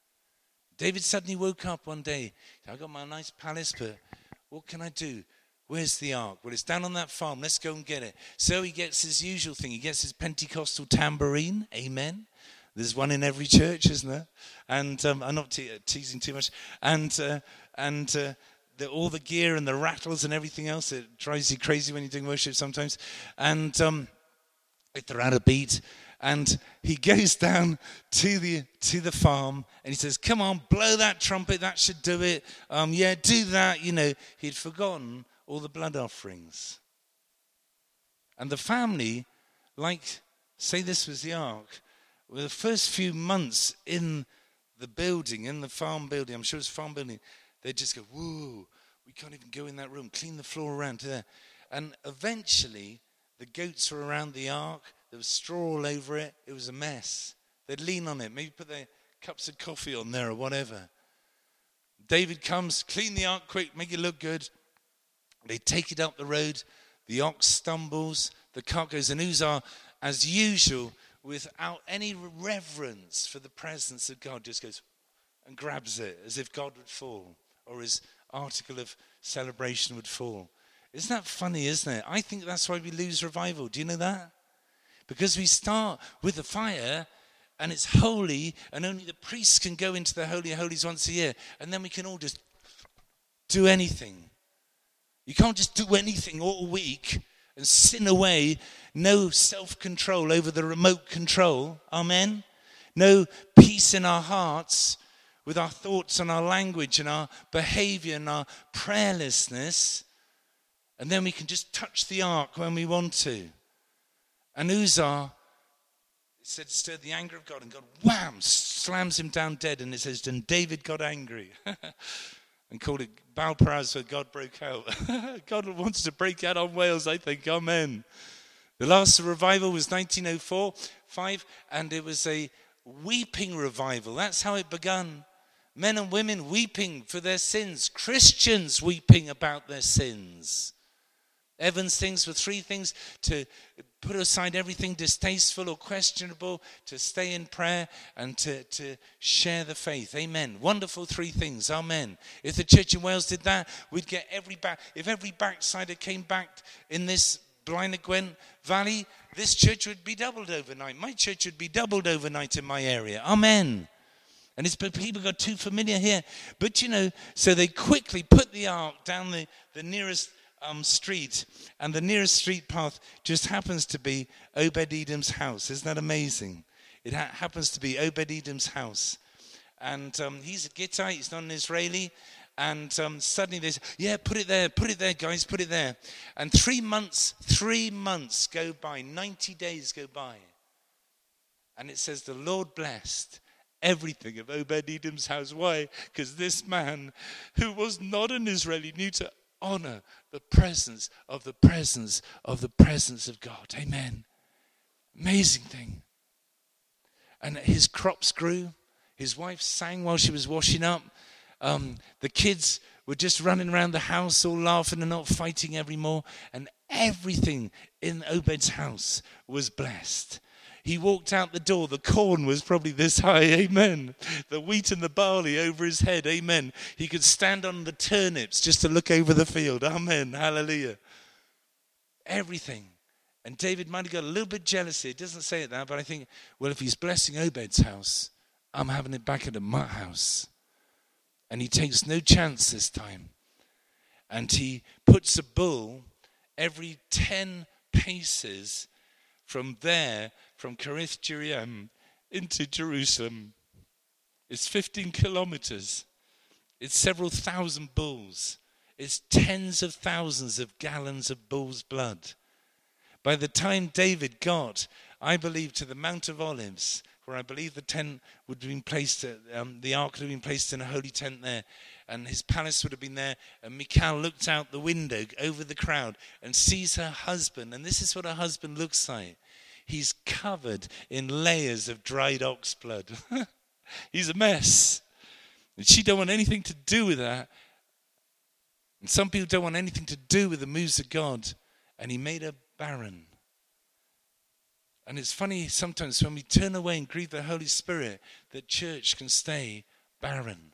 David suddenly woke up one day. I got my nice palace, but what can I do? Where's the ark? Well, it's down on that farm. Let's go and get it. So he gets his usual thing. He gets his Pentecostal tambourine. Amen. There's one in every church, isn't there? And um, I'm not te- teasing too much. And uh, and uh, the, all the gear and the rattles and everything else. It drives you crazy when you're doing worship sometimes. And um, if they're out of beat. And he goes down to the to the farm and he says, come on, blow that trumpet, that should do it. Um, yeah, do that. You know, he'd forgotten all the blood offerings. And the family, like, say this was the ark, well, the first few months in the building, in the farm building, I'm sure it's a farm building, they'd just go, whoa, we can't even go in that room, clean the floor around to there. And eventually, the goats were around the ark. There was straw all over it. It was a mess. They'd lean on it, maybe put their cups of coffee on there or whatever. David comes, clean the ark quick, make it look good. They take it up the road. The ox stumbles. The cart goes. And Uzzah, as usual, without any reverence for the presence of God, just goes and grabs it as if God would fall or his article of celebration would fall. Isn't that funny, isn't it? I think that's why we lose revival. Do you know that? Because we start with the fire and it's holy and only the priests can go into the Holy of Holies once a year. And then we can all just do anything. You can't just do anything all week and sin away. No self-control over the remote control. Amen? No peace in our hearts with our thoughts and our language and our behavior and our prayerlessness. And then we can just touch the ark when we want to. And Uzzah, it said, stirred the anger of God, and God, wham, slams him down dead. And it says, and David got angry and called it Baal Perazim, God broke out. God wants to break out on Wales, I think. Amen. The last revival was nineteen oh four, five, and it was a weeping revival. That's how it began. Men and women weeping for their sins. Christians weeping about their sins. Evans sings for three things: to put aside everything distasteful or questionable, to stay in prayer, and to, to share the faith. Amen. Wonderful three things. Amen. If the church in Wales did that, we'd get every back. If every backslider came back in this Blaenau Gwent Valley, this church would be doubled overnight. My church would be doubled overnight in my area. Amen. And it's, but people got too familiar here. But, you know, so they quickly put the ark down the, the nearest um, street. And the nearest street path just happens to be Obed-Edom's house. Isn't that amazing? It ha- happens to be Obed-Edom's house. And um, he's a Gittite. He's not an Israeli. And um, suddenly they say, yeah, put it there, put it there, guys, put it there. And three months, three months go by, ninety days go by. And it says the Lord blessed everything of Obed-Edom's house. Why? Because this man, who was not an Israeli, knew to honor the presence of the presence of the presence of God. Amen. Amazing thing. And his crops grew. His wife sang while she was washing up. Um, the kids were just running around the house all laughing and not fighting anymore. And everything in Obed's house was blessed. He walked out the door. The corn was probably this high. Amen. The wheat and the barley over his head. Amen. He could stand on the turnips just to look over the field. Amen. Hallelujah. Everything. And David might have got a little bit jealous here. It doesn't say it there, but I think, well, if he's blessing Obed's house, I'm having it back at my house. And he takes no chance this time. And he puts a bull every ten paces from there, from Kirith Jearim into Jerusalem. It's fifteen kilometers. It's several thousand bulls. It's tens of thousands of gallons of bull's blood. By the time David got, I believe, to the Mount of Olives, where I believe the tent would have been placed, um, the ark would have been placed in a holy tent there, and his palace would have been there, and Michal looked out the window over the crowd and sees her husband, and this is what her husband looks like. He's covered in layers of dried ox blood. He's a mess. And she don't want anything to do with that. And some people don't want anything to do with the moves of God. And he made her barren. And it's funny sometimes when we turn away and grieve the Holy Spirit, that church can stay barren.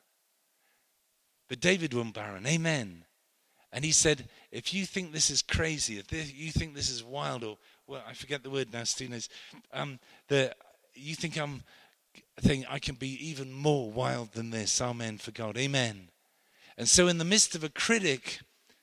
But David wasn't barren. Amen. And he said, if you think this is crazy, if this, you think this is wild, or, well, I forget the word now, Stu knows, um, that you think I'm, think I can be even more wild than this. Amen for God. Amen. And so in the midst of a critic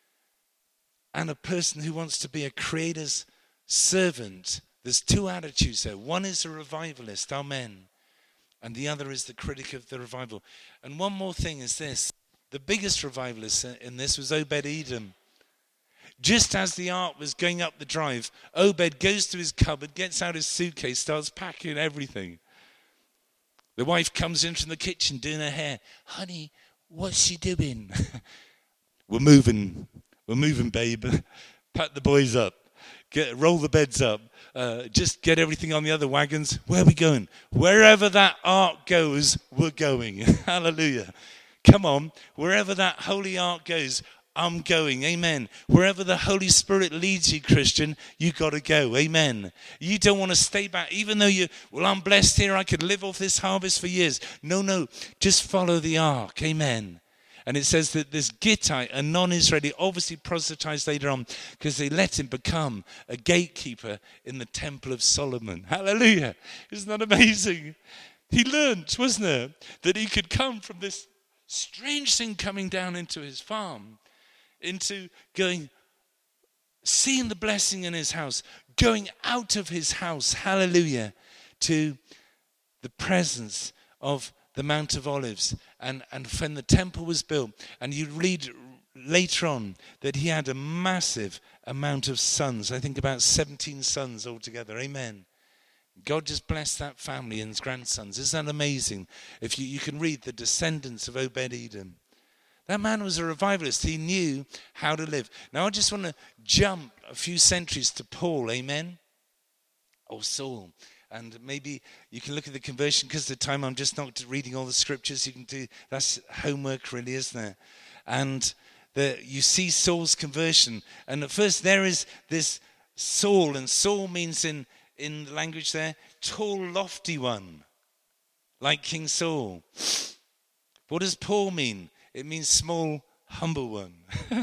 and a person who wants to be a creator's servant, there's two attitudes there. One is a revivalist, amen. And the other is the critic of the revival. And one more thing is this. The biggest revivalist in this was Obed-Edom. Just as the ark was going up the drive, Obed goes to his cupboard, gets out his suitcase, starts packing everything. The wife comes in from the kitchen doing her hair. Honey, what's she doing? We're moving. We're moving, babe. Pack the boys up. Get, roll the beds up. Uh, just get everything on the other wagons. Where are we going? Wherever that ark goes, we're going. Hallelujah. Come on. Wherever that holy ark goes, I'm going. Amen. Wherever the Holy Spirit leads you, Christian, you got to go. Amen. You don't want to stay back. Even though you, well, I'm blessed here. I could live off this harvest for years. No, no. Just follow the ark. Amen. And it says that this Gittite, a non-Israeli, obviously proselytized later on because they let him become a gatekeeper in the Temple of Solomon. Hallelujah. Isn't that amazing? He learned, wasn't it, that he could come from this strange thing coming down into his farm, into going, seeing the blessing in his house, going out of his house, hallelujah, to the presence of the Mount of Olives. And, and when the temple was built, and you read later on that he had a massive amount of sons, I think about seventeen sons altogether, amen. God just blessed that family and his grandsons. Isn't that amazing? If you, you can read the descendants of Obed-Edom. That man was a revivalist. He knew how to live. Now I just want to jump a few centuries to Paul, amen? Or Saul. And maybe you can look at the conversion, because of the time I'm just not reading all the scriptures. You can do, that's homework really, isn't it? And the, you see Saul's conversion. And at first there is this Saul, and Saul means in, in the language there, tall, lofty one, like King Saul. What does Paul mean? It means small, humble one.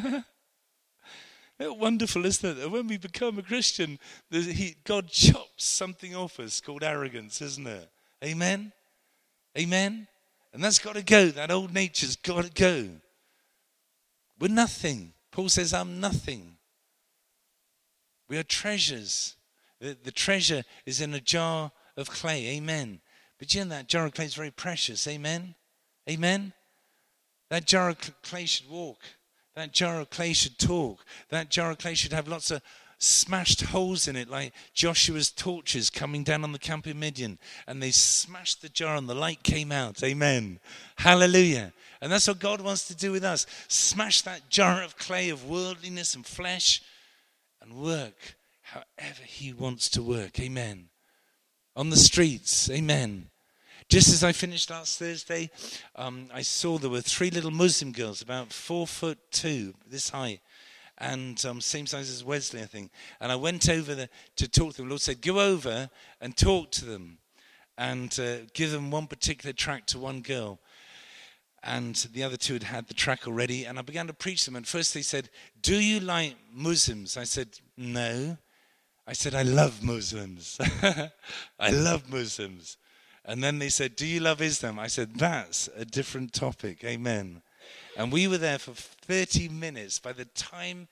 It's wonderful, isn't it? When we become a Christian, he, God chops something off us called arrogance, isn't it? Amen? Amen? And that's got to go. That old nature's got to go. We're nothing. Paul says, I'm nothing. We are treasures. The, the treasure is in a jar of clay. Amen. But you know that jar of clay is very precious. Amen? Amen? That jar of clay should walk. That jar of clay should talk. That jar of clay should have lots of smashed holes in it, like Joshua's torches coming down on the camp in Midian. And they smashed the jar and the light came out. Amen. Hallelujah. And that's what God wants to do with us. Smash that jar of clay of worldliness and flesh and work however he wants to work. Amen. On the streets. Amen. Just as I finished last Thursday, um, I saw there were three little Muslim girls, about four foot two, this high, and um, same size as Wesley, I think. And I went over the, to talk to them. The Lord said, go over and talk to them and uh, give them one particular tract to one girl. And the other two had had the track already. And I began to preach them. And first they said, do you like Muslims? I said, no. I said, I love Muslims. I love Muslims. And then they said, do you love Islam? I said, that's a different topic. Amen. And we were there for thirty minutes. By the time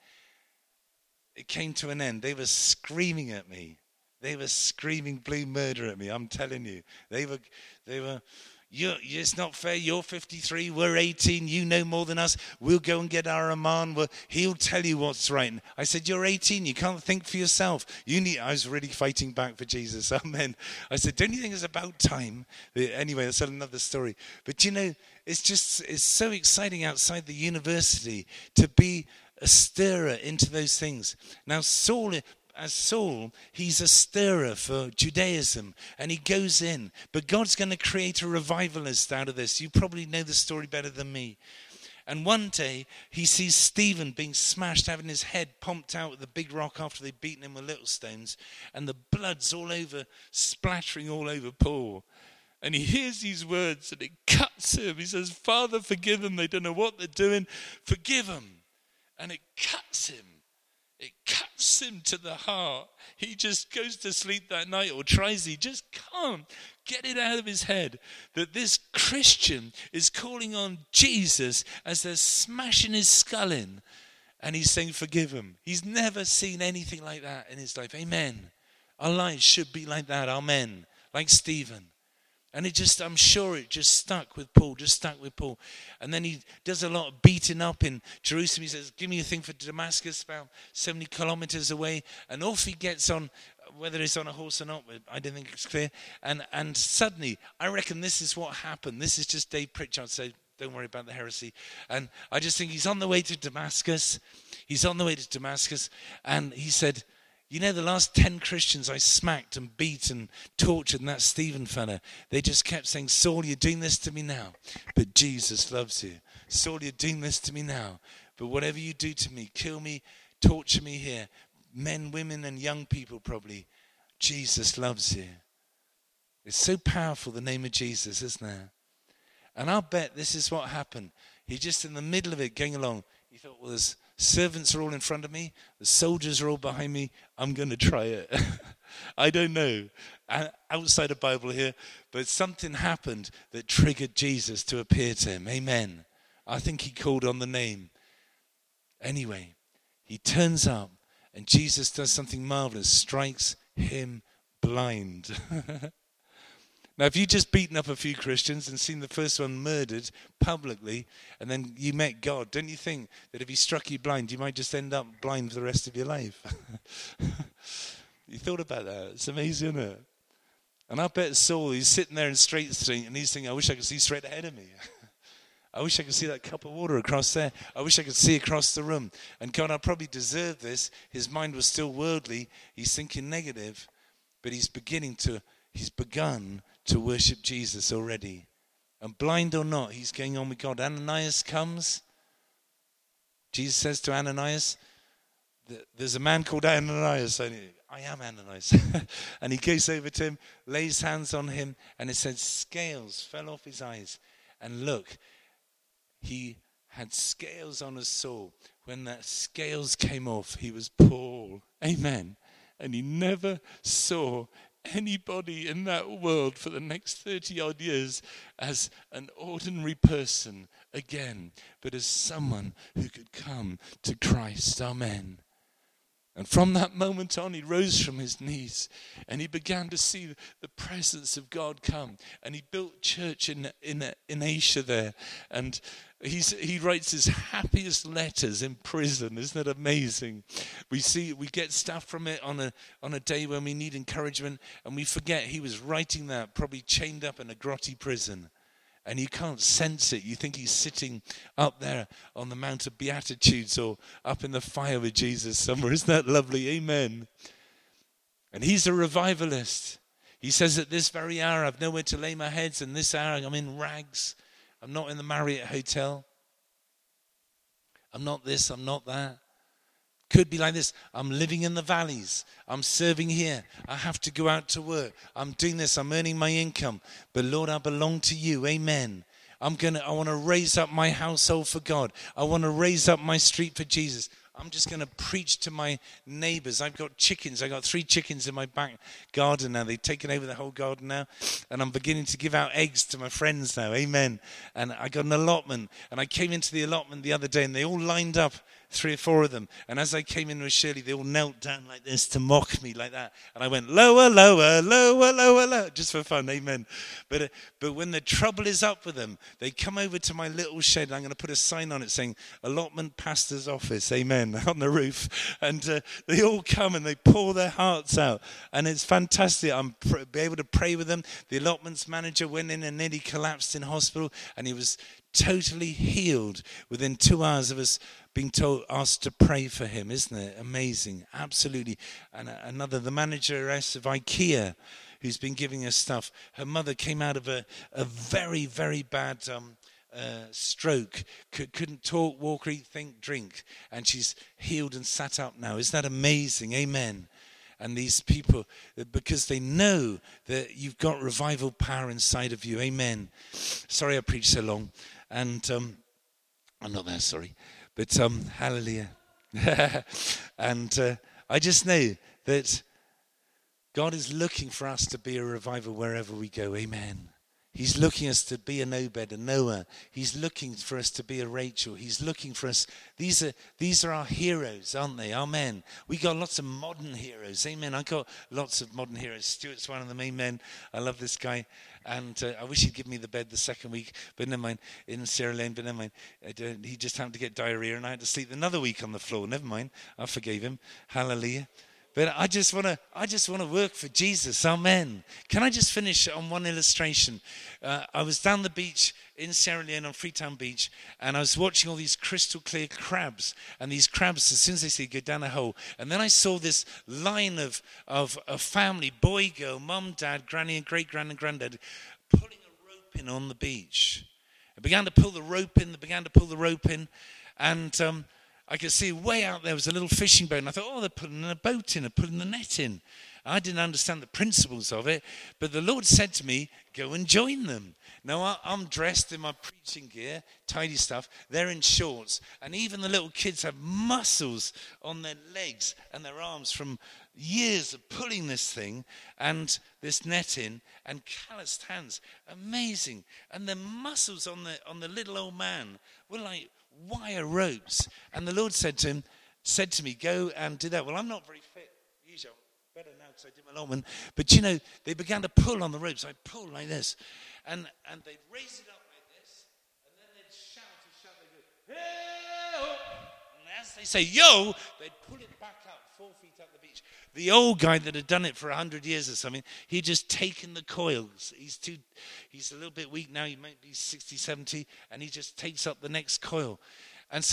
it came to an end, they were screaming at me. They were screaming blue murder at me. I'm telling you. They were, they were, you, it's not fair. You're fifty-three. We're eighteen. You know more than us. We'll go and get our Imam. We'll, he'll tell you what's right. And I said, you're eighteen. You can't think for yourself. You need. I was really fighting back for Jesus. Amen. I said, don't you think it's about time? Anyway, that's another story. But you know, it's just, it's so exciting outside the university to be a stirrer into those things. Now, Saul, as Saul, he's a stirrer for Judaism, and he goes in. But God's going to create a revivalist out of this. You probably know the story better than me. And one day, he sees Stephen being smashed, having his head pumped out with a big rock after they'd beaten him with little stones, and the blood's all over, splattering all over Paul. And he hears these words, and it cuts him. He says, Father, forgive them. They don't know what they're doing. Forgive them. And it cuts him. It cuts him to the heart. He just goes to sleep that night, or tries. He just can't get it out of his head that this Christian is calling on Jesus as they're smashing his skull in. And he's saying, forgive him. He's never seen anything like that in his life. Amen. Our lives should be like that. Amen. Like Stephen. And it just, I'm sure it just stuck with Paul, just stuck with Paul. And then he does a lot of beating up in Jerusalem. He says, give me a thing for Damascus, about seventy kilometers away. And off he gets on, whether he's on a horse or not, I don't think it's clear. And and suddenly, I reckon this is what happened. This is just Dave Pritchard, so don't worry about the heresy. And I just think he's on the way to Damascus. He's on the way to Damascus. And he said, you know, the last ten Christians I smacked and beat and tortured, and that Stephen fella, they just kept saying, Saul, you're doing this to me now, but Jesus loves you. Saul, you're doing this to me now, but whatever you do to me, kill me, torture me here, men, women, and young people probably, Jesus loves you. It's so powerful, the name of Jesus, isn't it? And I'll bet this is what happened. He just in the middle of it, going along, he thought, well, there's servants are all in front of me. The soldiers are all behind me. I'm going to try it. I don't know. Outside of Bible here. But something happened that triggered Jesus to appear to him. Amen. I think he called on the name. Anyway, he turns up and Jesus does something marvelous. Strikes him blind. Now, if you've just beaten up a few Christians and seen the first one murdered publicly, and then you met God, don't you think that if he struck you blind, you might just end up blind for the rest of your life? You thought about that? It's amazing, isn't it? And I bet Saul, he's sitting there in Straight Street, and he's thinking, I wish I could see straight ahead of me. I wish I could see that cup of water across there. I wish I could see across the room. And God, I probably deserve this. His mind was still worldly. He's thinking negative, but he's beginning to he's begun to worship Jesus already. And blind or not, he's going on with God. Ananias comes. Jesus says to Ananias, there's a man called Ananias. I am Ananias. And he goes over to him, lays hands on him, and it says scales fell off his eyes. And look, he had scales on his soul. When that scales came off, he was Paul. Amen. And he never saw anybody in that world for the next thirty odd years as an ordinary person again, but as someone who could come to Christ. Amen. And from that moment on, he rose from his knees and he began to see the presence of God come. And he built church in in, in Asia there. And he's, he writes his happiest letters in prison. Isn't that amazing? We see, we get stuff from it on a on a day when we need encouragement, and we forget he was writing that probably chained up in a grotty prison. And you can't sense it. You think he's sitting up there on the Mount of Beatitudes or up in the fire with Jesus somewhere. Isn't that lovely? Amen. And he's a revivalist. He says, at this very hour, I've nowhere to lay my head. And this hour, I'm in rags. I'm not in the Marriott Hotel. I'm not this, I'm not that. Could be like this. I'm living in the valleys. I'm serving here. I have to go out to work. I'm doing this. I'm earning my income. But Lord, I belong to you. Amen. I'm gonna. I want to raise up my household for God. I want to raise up my street for Jesus. I'm just going to preach to my neighbors. I've got chickens. I've got three chickens in my back garden now. They've taken over the whole garden now. And I'm beginning to give out eggs to my friends now. Amen. And I got an allotment. And I came into the allotment the other day and they all lined up, three or four of them. And as I came in with Shirley, they all knelt down like this to mock me like that. And I went, lower, lower, lower, lower, lower, just for fun. Amen. But, uh, but when the trouble is up with them, they come over to my little shed. I'm going to put a sign on it saying, allotment pastor's office. Amen. On the roof. And uh, they all come and they pour their hearts out. And it's fantastic. I'm pr- be able to pray with them. The allotments manager went in and nearly collapsed in hospital. And he was totally healed within two hours of us being told, asked to pray for him. Isn't it amazing? Absolutely. And another, the manageress of IKEA, who's been giving us stuff, her mother came out of a, a very, very bad um, uh, stroke, C- couldn't talk, walk, eat, think, drink, and she's healed and sat up now. Isn't that amazing? Amen. And these people, because they know that you've got revival power inside of you. Amen. Sorry I preached so long. And um, I'm not there, sorry. But um, hallelujah. And uh, I just know that God is looking for us to be a revival wherever we go. Amen. He's looking us to be an Obed, a Noah. He's looking for us to be a Rachel. He's looking for us. These are these are our heroes, aren't they? Amen. We got lots of modern heroes. Amen. I got lots of modern heroes. Stuart's one of them. Amen. I love this guy. And uh, I wish he'd give me the bed the second week, but never mind, in Sierra Leone, but never mind. He just happened to get diarrhea and I had to sleep another week on the floor. Never mind. I forgave him. Hallelujah. But I just want to I just want to work for Jesus. Amen. Can I just finish on one illustration? Uh, I was down the beach in Sierra Leone on Freetown Beach, and I was watching all these crystal clear crabs. And these crabs, as soon as they see, go down a hole. And then I saw this line of, of a family, boy, girl, mum, dad, granny, and great-grand and granddad, pulling a rope in on the beach. They began to pull the rope in. They began to pull the rope in. And um, I could see way out there was a little fishing boat. And I thought, oh, they're putting a boat in, they're putting the net in. I didn't understand the principles of it. But the Lord said to me, go and join them. Now, I'm dressed in my preaching gear, tidy stuff. They're in shorts. And even the little kids have muscles on their legs and their arms from years of pulling this thing and this net in and calloused hands. Amazing. And the muscles on the on the little old man were like wire ropes. And the Lord said to him, said to me, go and do that. Well, I'm not very fit. Usually, I'm better now because I did my allotment. But, you know, they began to pull on the ropes. I pulled like this. And and they'd raise it up like this. And then they'd shout and shout. They'd go, hey-oh! And as they say, yo, they'd pull it back up four feet up the beach. The old guy that had done it for a hundred years or something, he'd just taken the coils. He's too, he's a little bit weak now. He might be sixty, seventy. And he just takes up the next coil. And so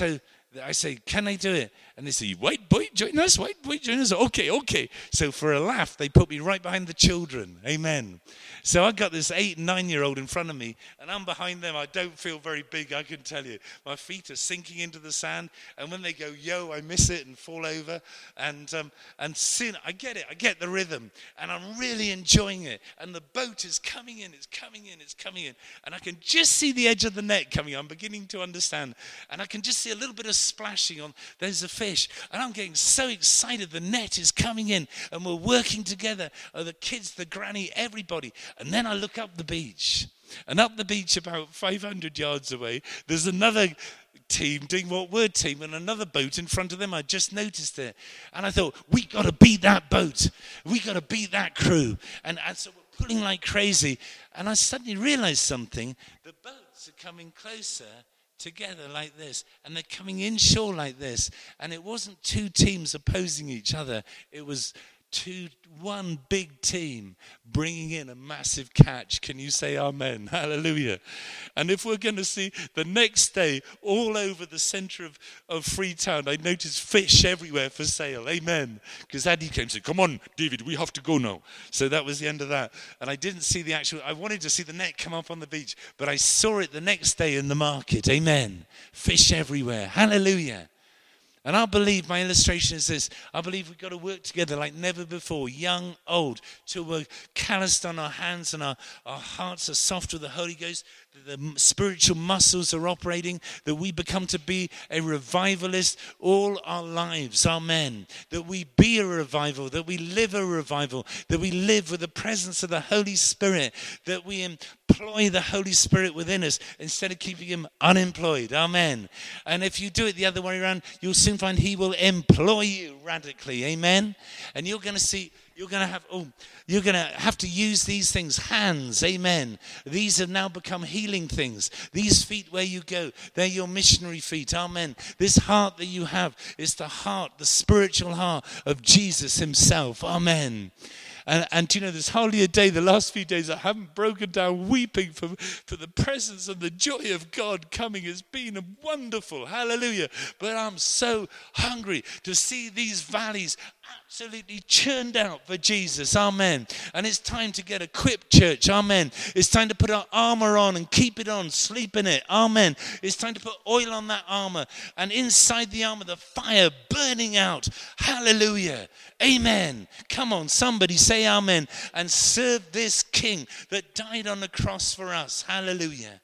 I say, can I do it? And they say, white boy, join us, white boy, join us. Okay, okay. So for a laugh, they put me right behind the children. Amen. So I got this eight and nine-year-old in front of me, and I'm behind them. I don't feel very big, I can tell you. My feet are sinking into the sand, and when they go, yo, I miss it and fall over. And um, and soon, I get it, I get the rhythm, and I'm really enjoying it. And the boat is coming in, it's coming in, it's coming in. And I can just see the edge of the net coming. I'm beginning to understand. And I can just see a little bit of splashing on, there's a fish. And I'm getting so excited, the net is coming in, and we're working together, uh, the kids, the granny, everybody. And then I look up the beach, and up the beach about five hundred yards away, there's another team doing what we're team, and another boat in front of them. I just noticed it, and I thought, we got to beat that boat, we got to beat that crew. And, and so we're pulling like crazy, and I suddenly realized something. The boats are coming closer together like this, and they're coming inshore like this, and it wasn't two teams opposing each other, it was two, one big team bringing in a massive catch. Can you say amen? Hallelujah. And if we're going to see the next day all over the center of, of Freetown, I noticed fish everywhere for sale. Amen. Because Addy came and said, come on, David, we have to go now. So that was the end of that. And I didn't see the actual, I wanted to see the net come up on the beach, but I saw it the next day in the market. Amen. Fish everywhere. Hallelujah. And I believe, my illustration is this, I believe we've got to work together like never before, young, old, till we're calloused on our hands and our, our hearts are soft with the Holy Ghost, that the spiritual muscles are operating, that we become to be a revivalist all our lives, amen. That we be a revival, that we live a revival, that we live with the presence of the Holy Spirit, that we employ the Holy Spirit within us instead of keeping him unemployed, amen. And if you do it the other way around, you'll soon find he will employ you radically, amen. And you're going to see, you're going to have, oh, you're going to have to use these things, hands, amen. These have now become healing things. These feet where you go, they're your missionary feet, amen. This heart that you have is the heart, the spiritual heart of Jesus himself, amen. And, and you know, there's hardly a day, the last few days, I haven't broken down weeping for, for the presence and the joy of God coming. It's been wonderful, hallelujah. But I'm so hungry to see these valleys absolutely churned out for Jesus, amen. And it's time to get equipped, church, amen. It's time to put our armor on and keep it on, sleep in it, amen. It's time to put oil on that armor, and inside the armor, the fire burning out, hallelujah, amen. Come on, somebody say amen, and serve this King that died on the cross for us, hallelujah,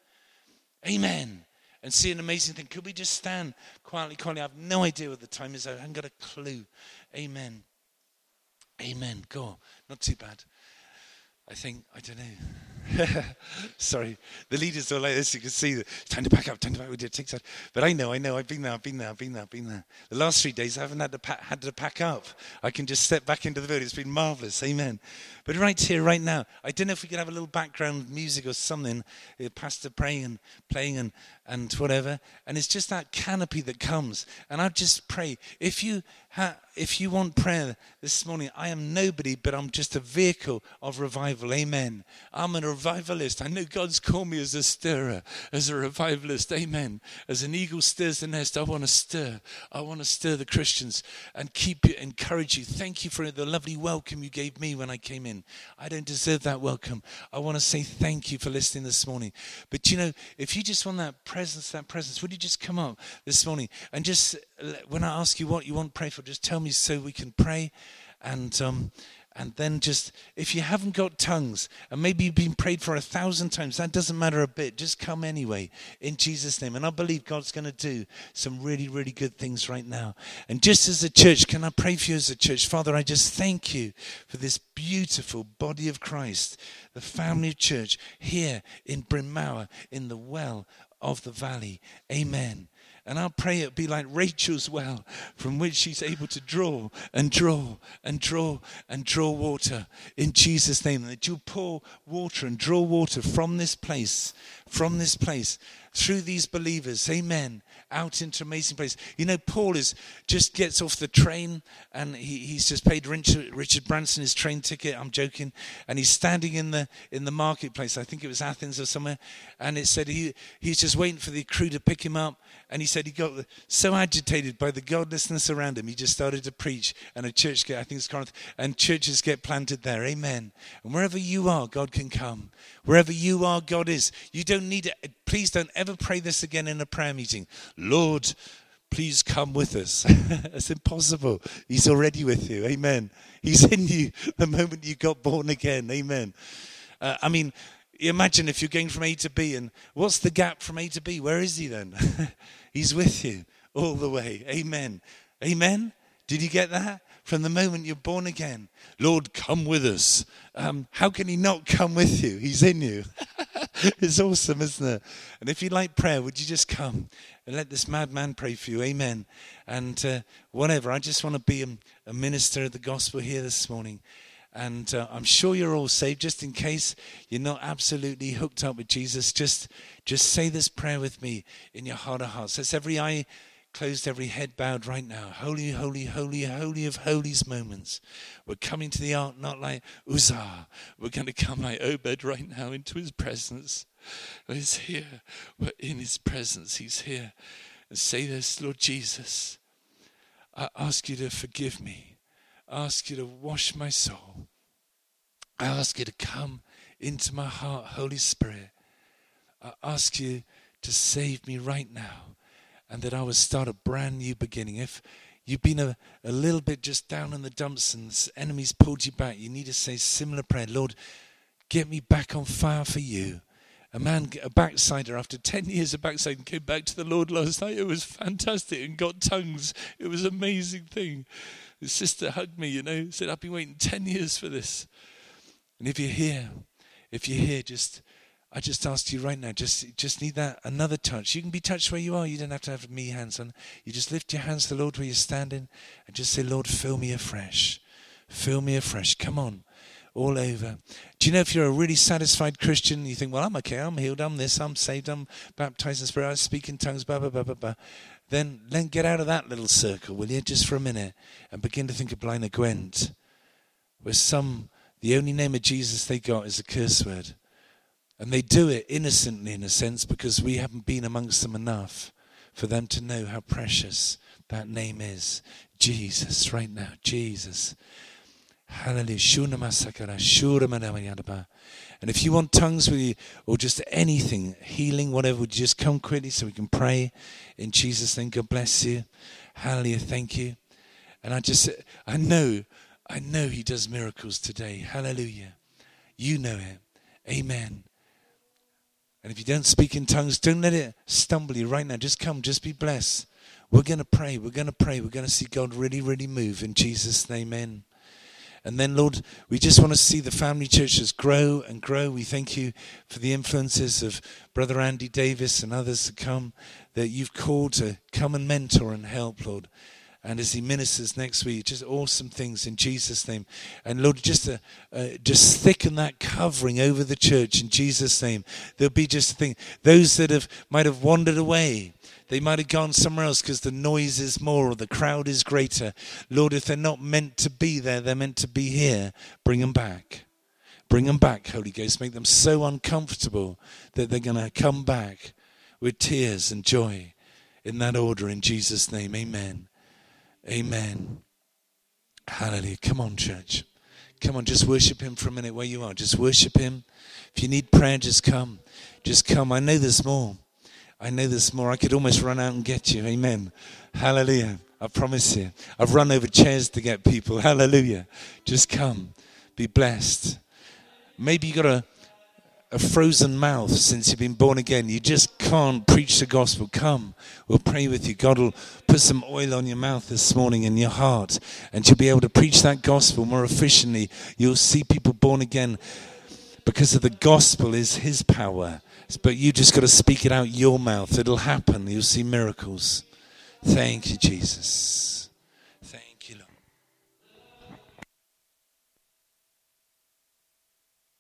amen. And see an amazing thing. Could we just stand quietly, quietly? I have no idea what the time is. I haven't got a clue. Amen. Amen. Go on. Not too bad. I think, I don't know. Sorry. The leaders are like this. You can see that it's time to pack up, time to pack up. We did TikTok. But I know, I know. I've been there, I've been there, I've been there, I've been there. The last three days, I haven't had to, pack, had to pack up. I can just step back into the building. It's been marvelous. Amen. But right here, right now, I don't know if we could have a little background music or something. Uh, pastor praying and playing and, and whatever. And it's just that canopy that comes. And I just pray, if you ha- if you want prayer this morning, I am nobody, but I'm just a vehicle of revival. Amen. I'm a revivalist. I know God's called me as a stirrer, as a revivalist. Amen. As an eagle stirs the nest, I want to stir. I want to stir the Christians and keep you, encourage you. Thank you for the lovely welcome you gave me when I came in. I don't deserve that welcome. I want to say thank you for listening this morning. But you know, if you just want that presence, that presence, would you just come up this morning and just, when I ask you what you want to pray for, just tell me so we can pray. And um, and then just, if you haven't got tongues, and maybe you've been prayed for a thousand times, that doesn't matter a bit. Just come anyway, in Jesus' name. And I believe God's going to do some really, really good things right now. And just as a church, can I pray for you as a church? Father, I just thank you for this beautiful body of Christ, the family of church here in Bryn Mawr, in the well of the valley. Amen. And I pray it be like Rachel's well, from which she's able to draw and draw and draw and draw water in Jesus' name. That you'll pour water and draw water from this place, from this place, through these believers, amen, out into amazing place. You know, Paul is just gets off the train and he, he's just paid Richard, Richard Branson his train ticket. I'm joking. And he's standing in the in the marketplace. I think it was Athens or somewhere. And it said he he's just waiting for the crew to pick him up. And he said he got so agitated by the godlessness around him, he just started to preach. And a church, get, I think it's Corinth, and churches get planted there. Amen. And wherever you are, God can come. Wherever you are, God is. You don't need it. Please don't ever pray this again in a prayer meeting. Lord, please come with us. It's impossible. He's already with you. Amen. He's in you the moment you got born again. Amen. Uh, I mean, imagine if you're going from A to B, and what's the gap from A to B? Where is he then? He's with you all the way. Amen. Amen. Did you get that? From the moment you're born again. Lord, come with us. Um, how can he not come with you? He's in you. It's awesome, isn't it? And if you like prayer, would you just come and let this madman pray for you? Amen. And uh, whatever, I just want to be a, a minister of the gospel here this morning. And uh, I'm sure you're all saved. Just in case you're not absolutely hooked up with Jesus, just just say this prayer with me in your heart of hearts. Let's every eye closed, every head bowed right now. Holy, holy, holy, holy of holies moments. We're coming to the ark not like Uzzah. We're going to come like Obed right now into his presence. He's here. We're in his presence. He's here. And say this, Lord Jesus, I ask you to forgive me. I ask you to wash my soul. I ask you to come into my heart, Holy Spirit. I ask you to save me right now, and that I would start a brand new beginning. If you've been a, a little bit just down in the dumps and the enemy's pulled you back, you need to say similar prayer. Lord, get me back on fire for you. A man, a backslider, after ten years of backsliding, came back to the Lord last night. It was fantastic and got tongues. It was an amazing thing. His sister hugged me, you know, said, I've been waiting ten years for this. And if you're here, if you're here, just, I just ask you right now, just just need that, another touch. You can be touched where you are. You don't have to have me hands on. You just lift your hands to the Lord where you're standing and just say, Lord, fill me afresh. Fill me afresh. Come on. All over. Do you know if you're a really satisfied Christian, you think, well, I'm okay, I'm healed, I'm this, I'm saved, I'm baptized in spirit, I speak in tongues, blah, blah, blah, blah, blah. Then, then get out of that little circle, will you, just for a minute, and begin to think of Blaenau Gwent, where some, the only name of Jesus they got is a curse word. And they do it innocently, in a sense, because we haven't been amongst them enough for them to know how precious that name is. Jesus, right now, Jesus. Hallelujah. And if you want tongues with you, or just anything, healing, whatever, would you just come quickly so we can pray in Jesus' name. God bless you. Hallelujah. Thank you. And I just, I know, I know he does miracles today. Hallelujah. You know it. Amen. And if you don't speak in tongues, don't let it stumble you right now. Just come, just be blessed. We're going to pray. We're going to pray. We're going to see God really, really move in Jesus' name. Amen. And then, Lord, we just want to see the family churches grow and grow. We thank you for the influences of Brother Andy Davis and others to come, that you've called to come and mentor and help, Lord. And as he ministers next week, just awesome things in Jesus' name. And Lord, just uh, uh, just thicken that covering over the church in Jesus' name. There'll be just a thing. Those that have might have wandered away, they might have gone somewhere else because the noise is more or the crowd is greater. Lord, if they're not meant to be there, they're meant to be here. Bring them back. Bring them back, Holy Ghost. Make them so uncomfortable that they're going to come back with tears and joy in that order in Jesus' name. Amen. Amen. Hallelujah. Come on, church. Come on, just worship him for a minute where you are. Just worship him. If you need prayer, just come. Just come. I know there's more. I know there's more. I could almost run out and get you. Amen. Hallelujah. I promise you. I've run over chairs to get people. Hallelujah. Just come. Be blessed. Maybe you got a, a frozen mouth since you've been born again. You just can't preach the gospel. Come. We'll pray with you. God will put some oil on your mouth this morning in your heart, and you'll be able to preach that gospel more efficiently. You'll see people born again because of the gospel is his power. But you just got to speak it out your mouth. It'll happen. You'll see miracles. Thank you, Jesus.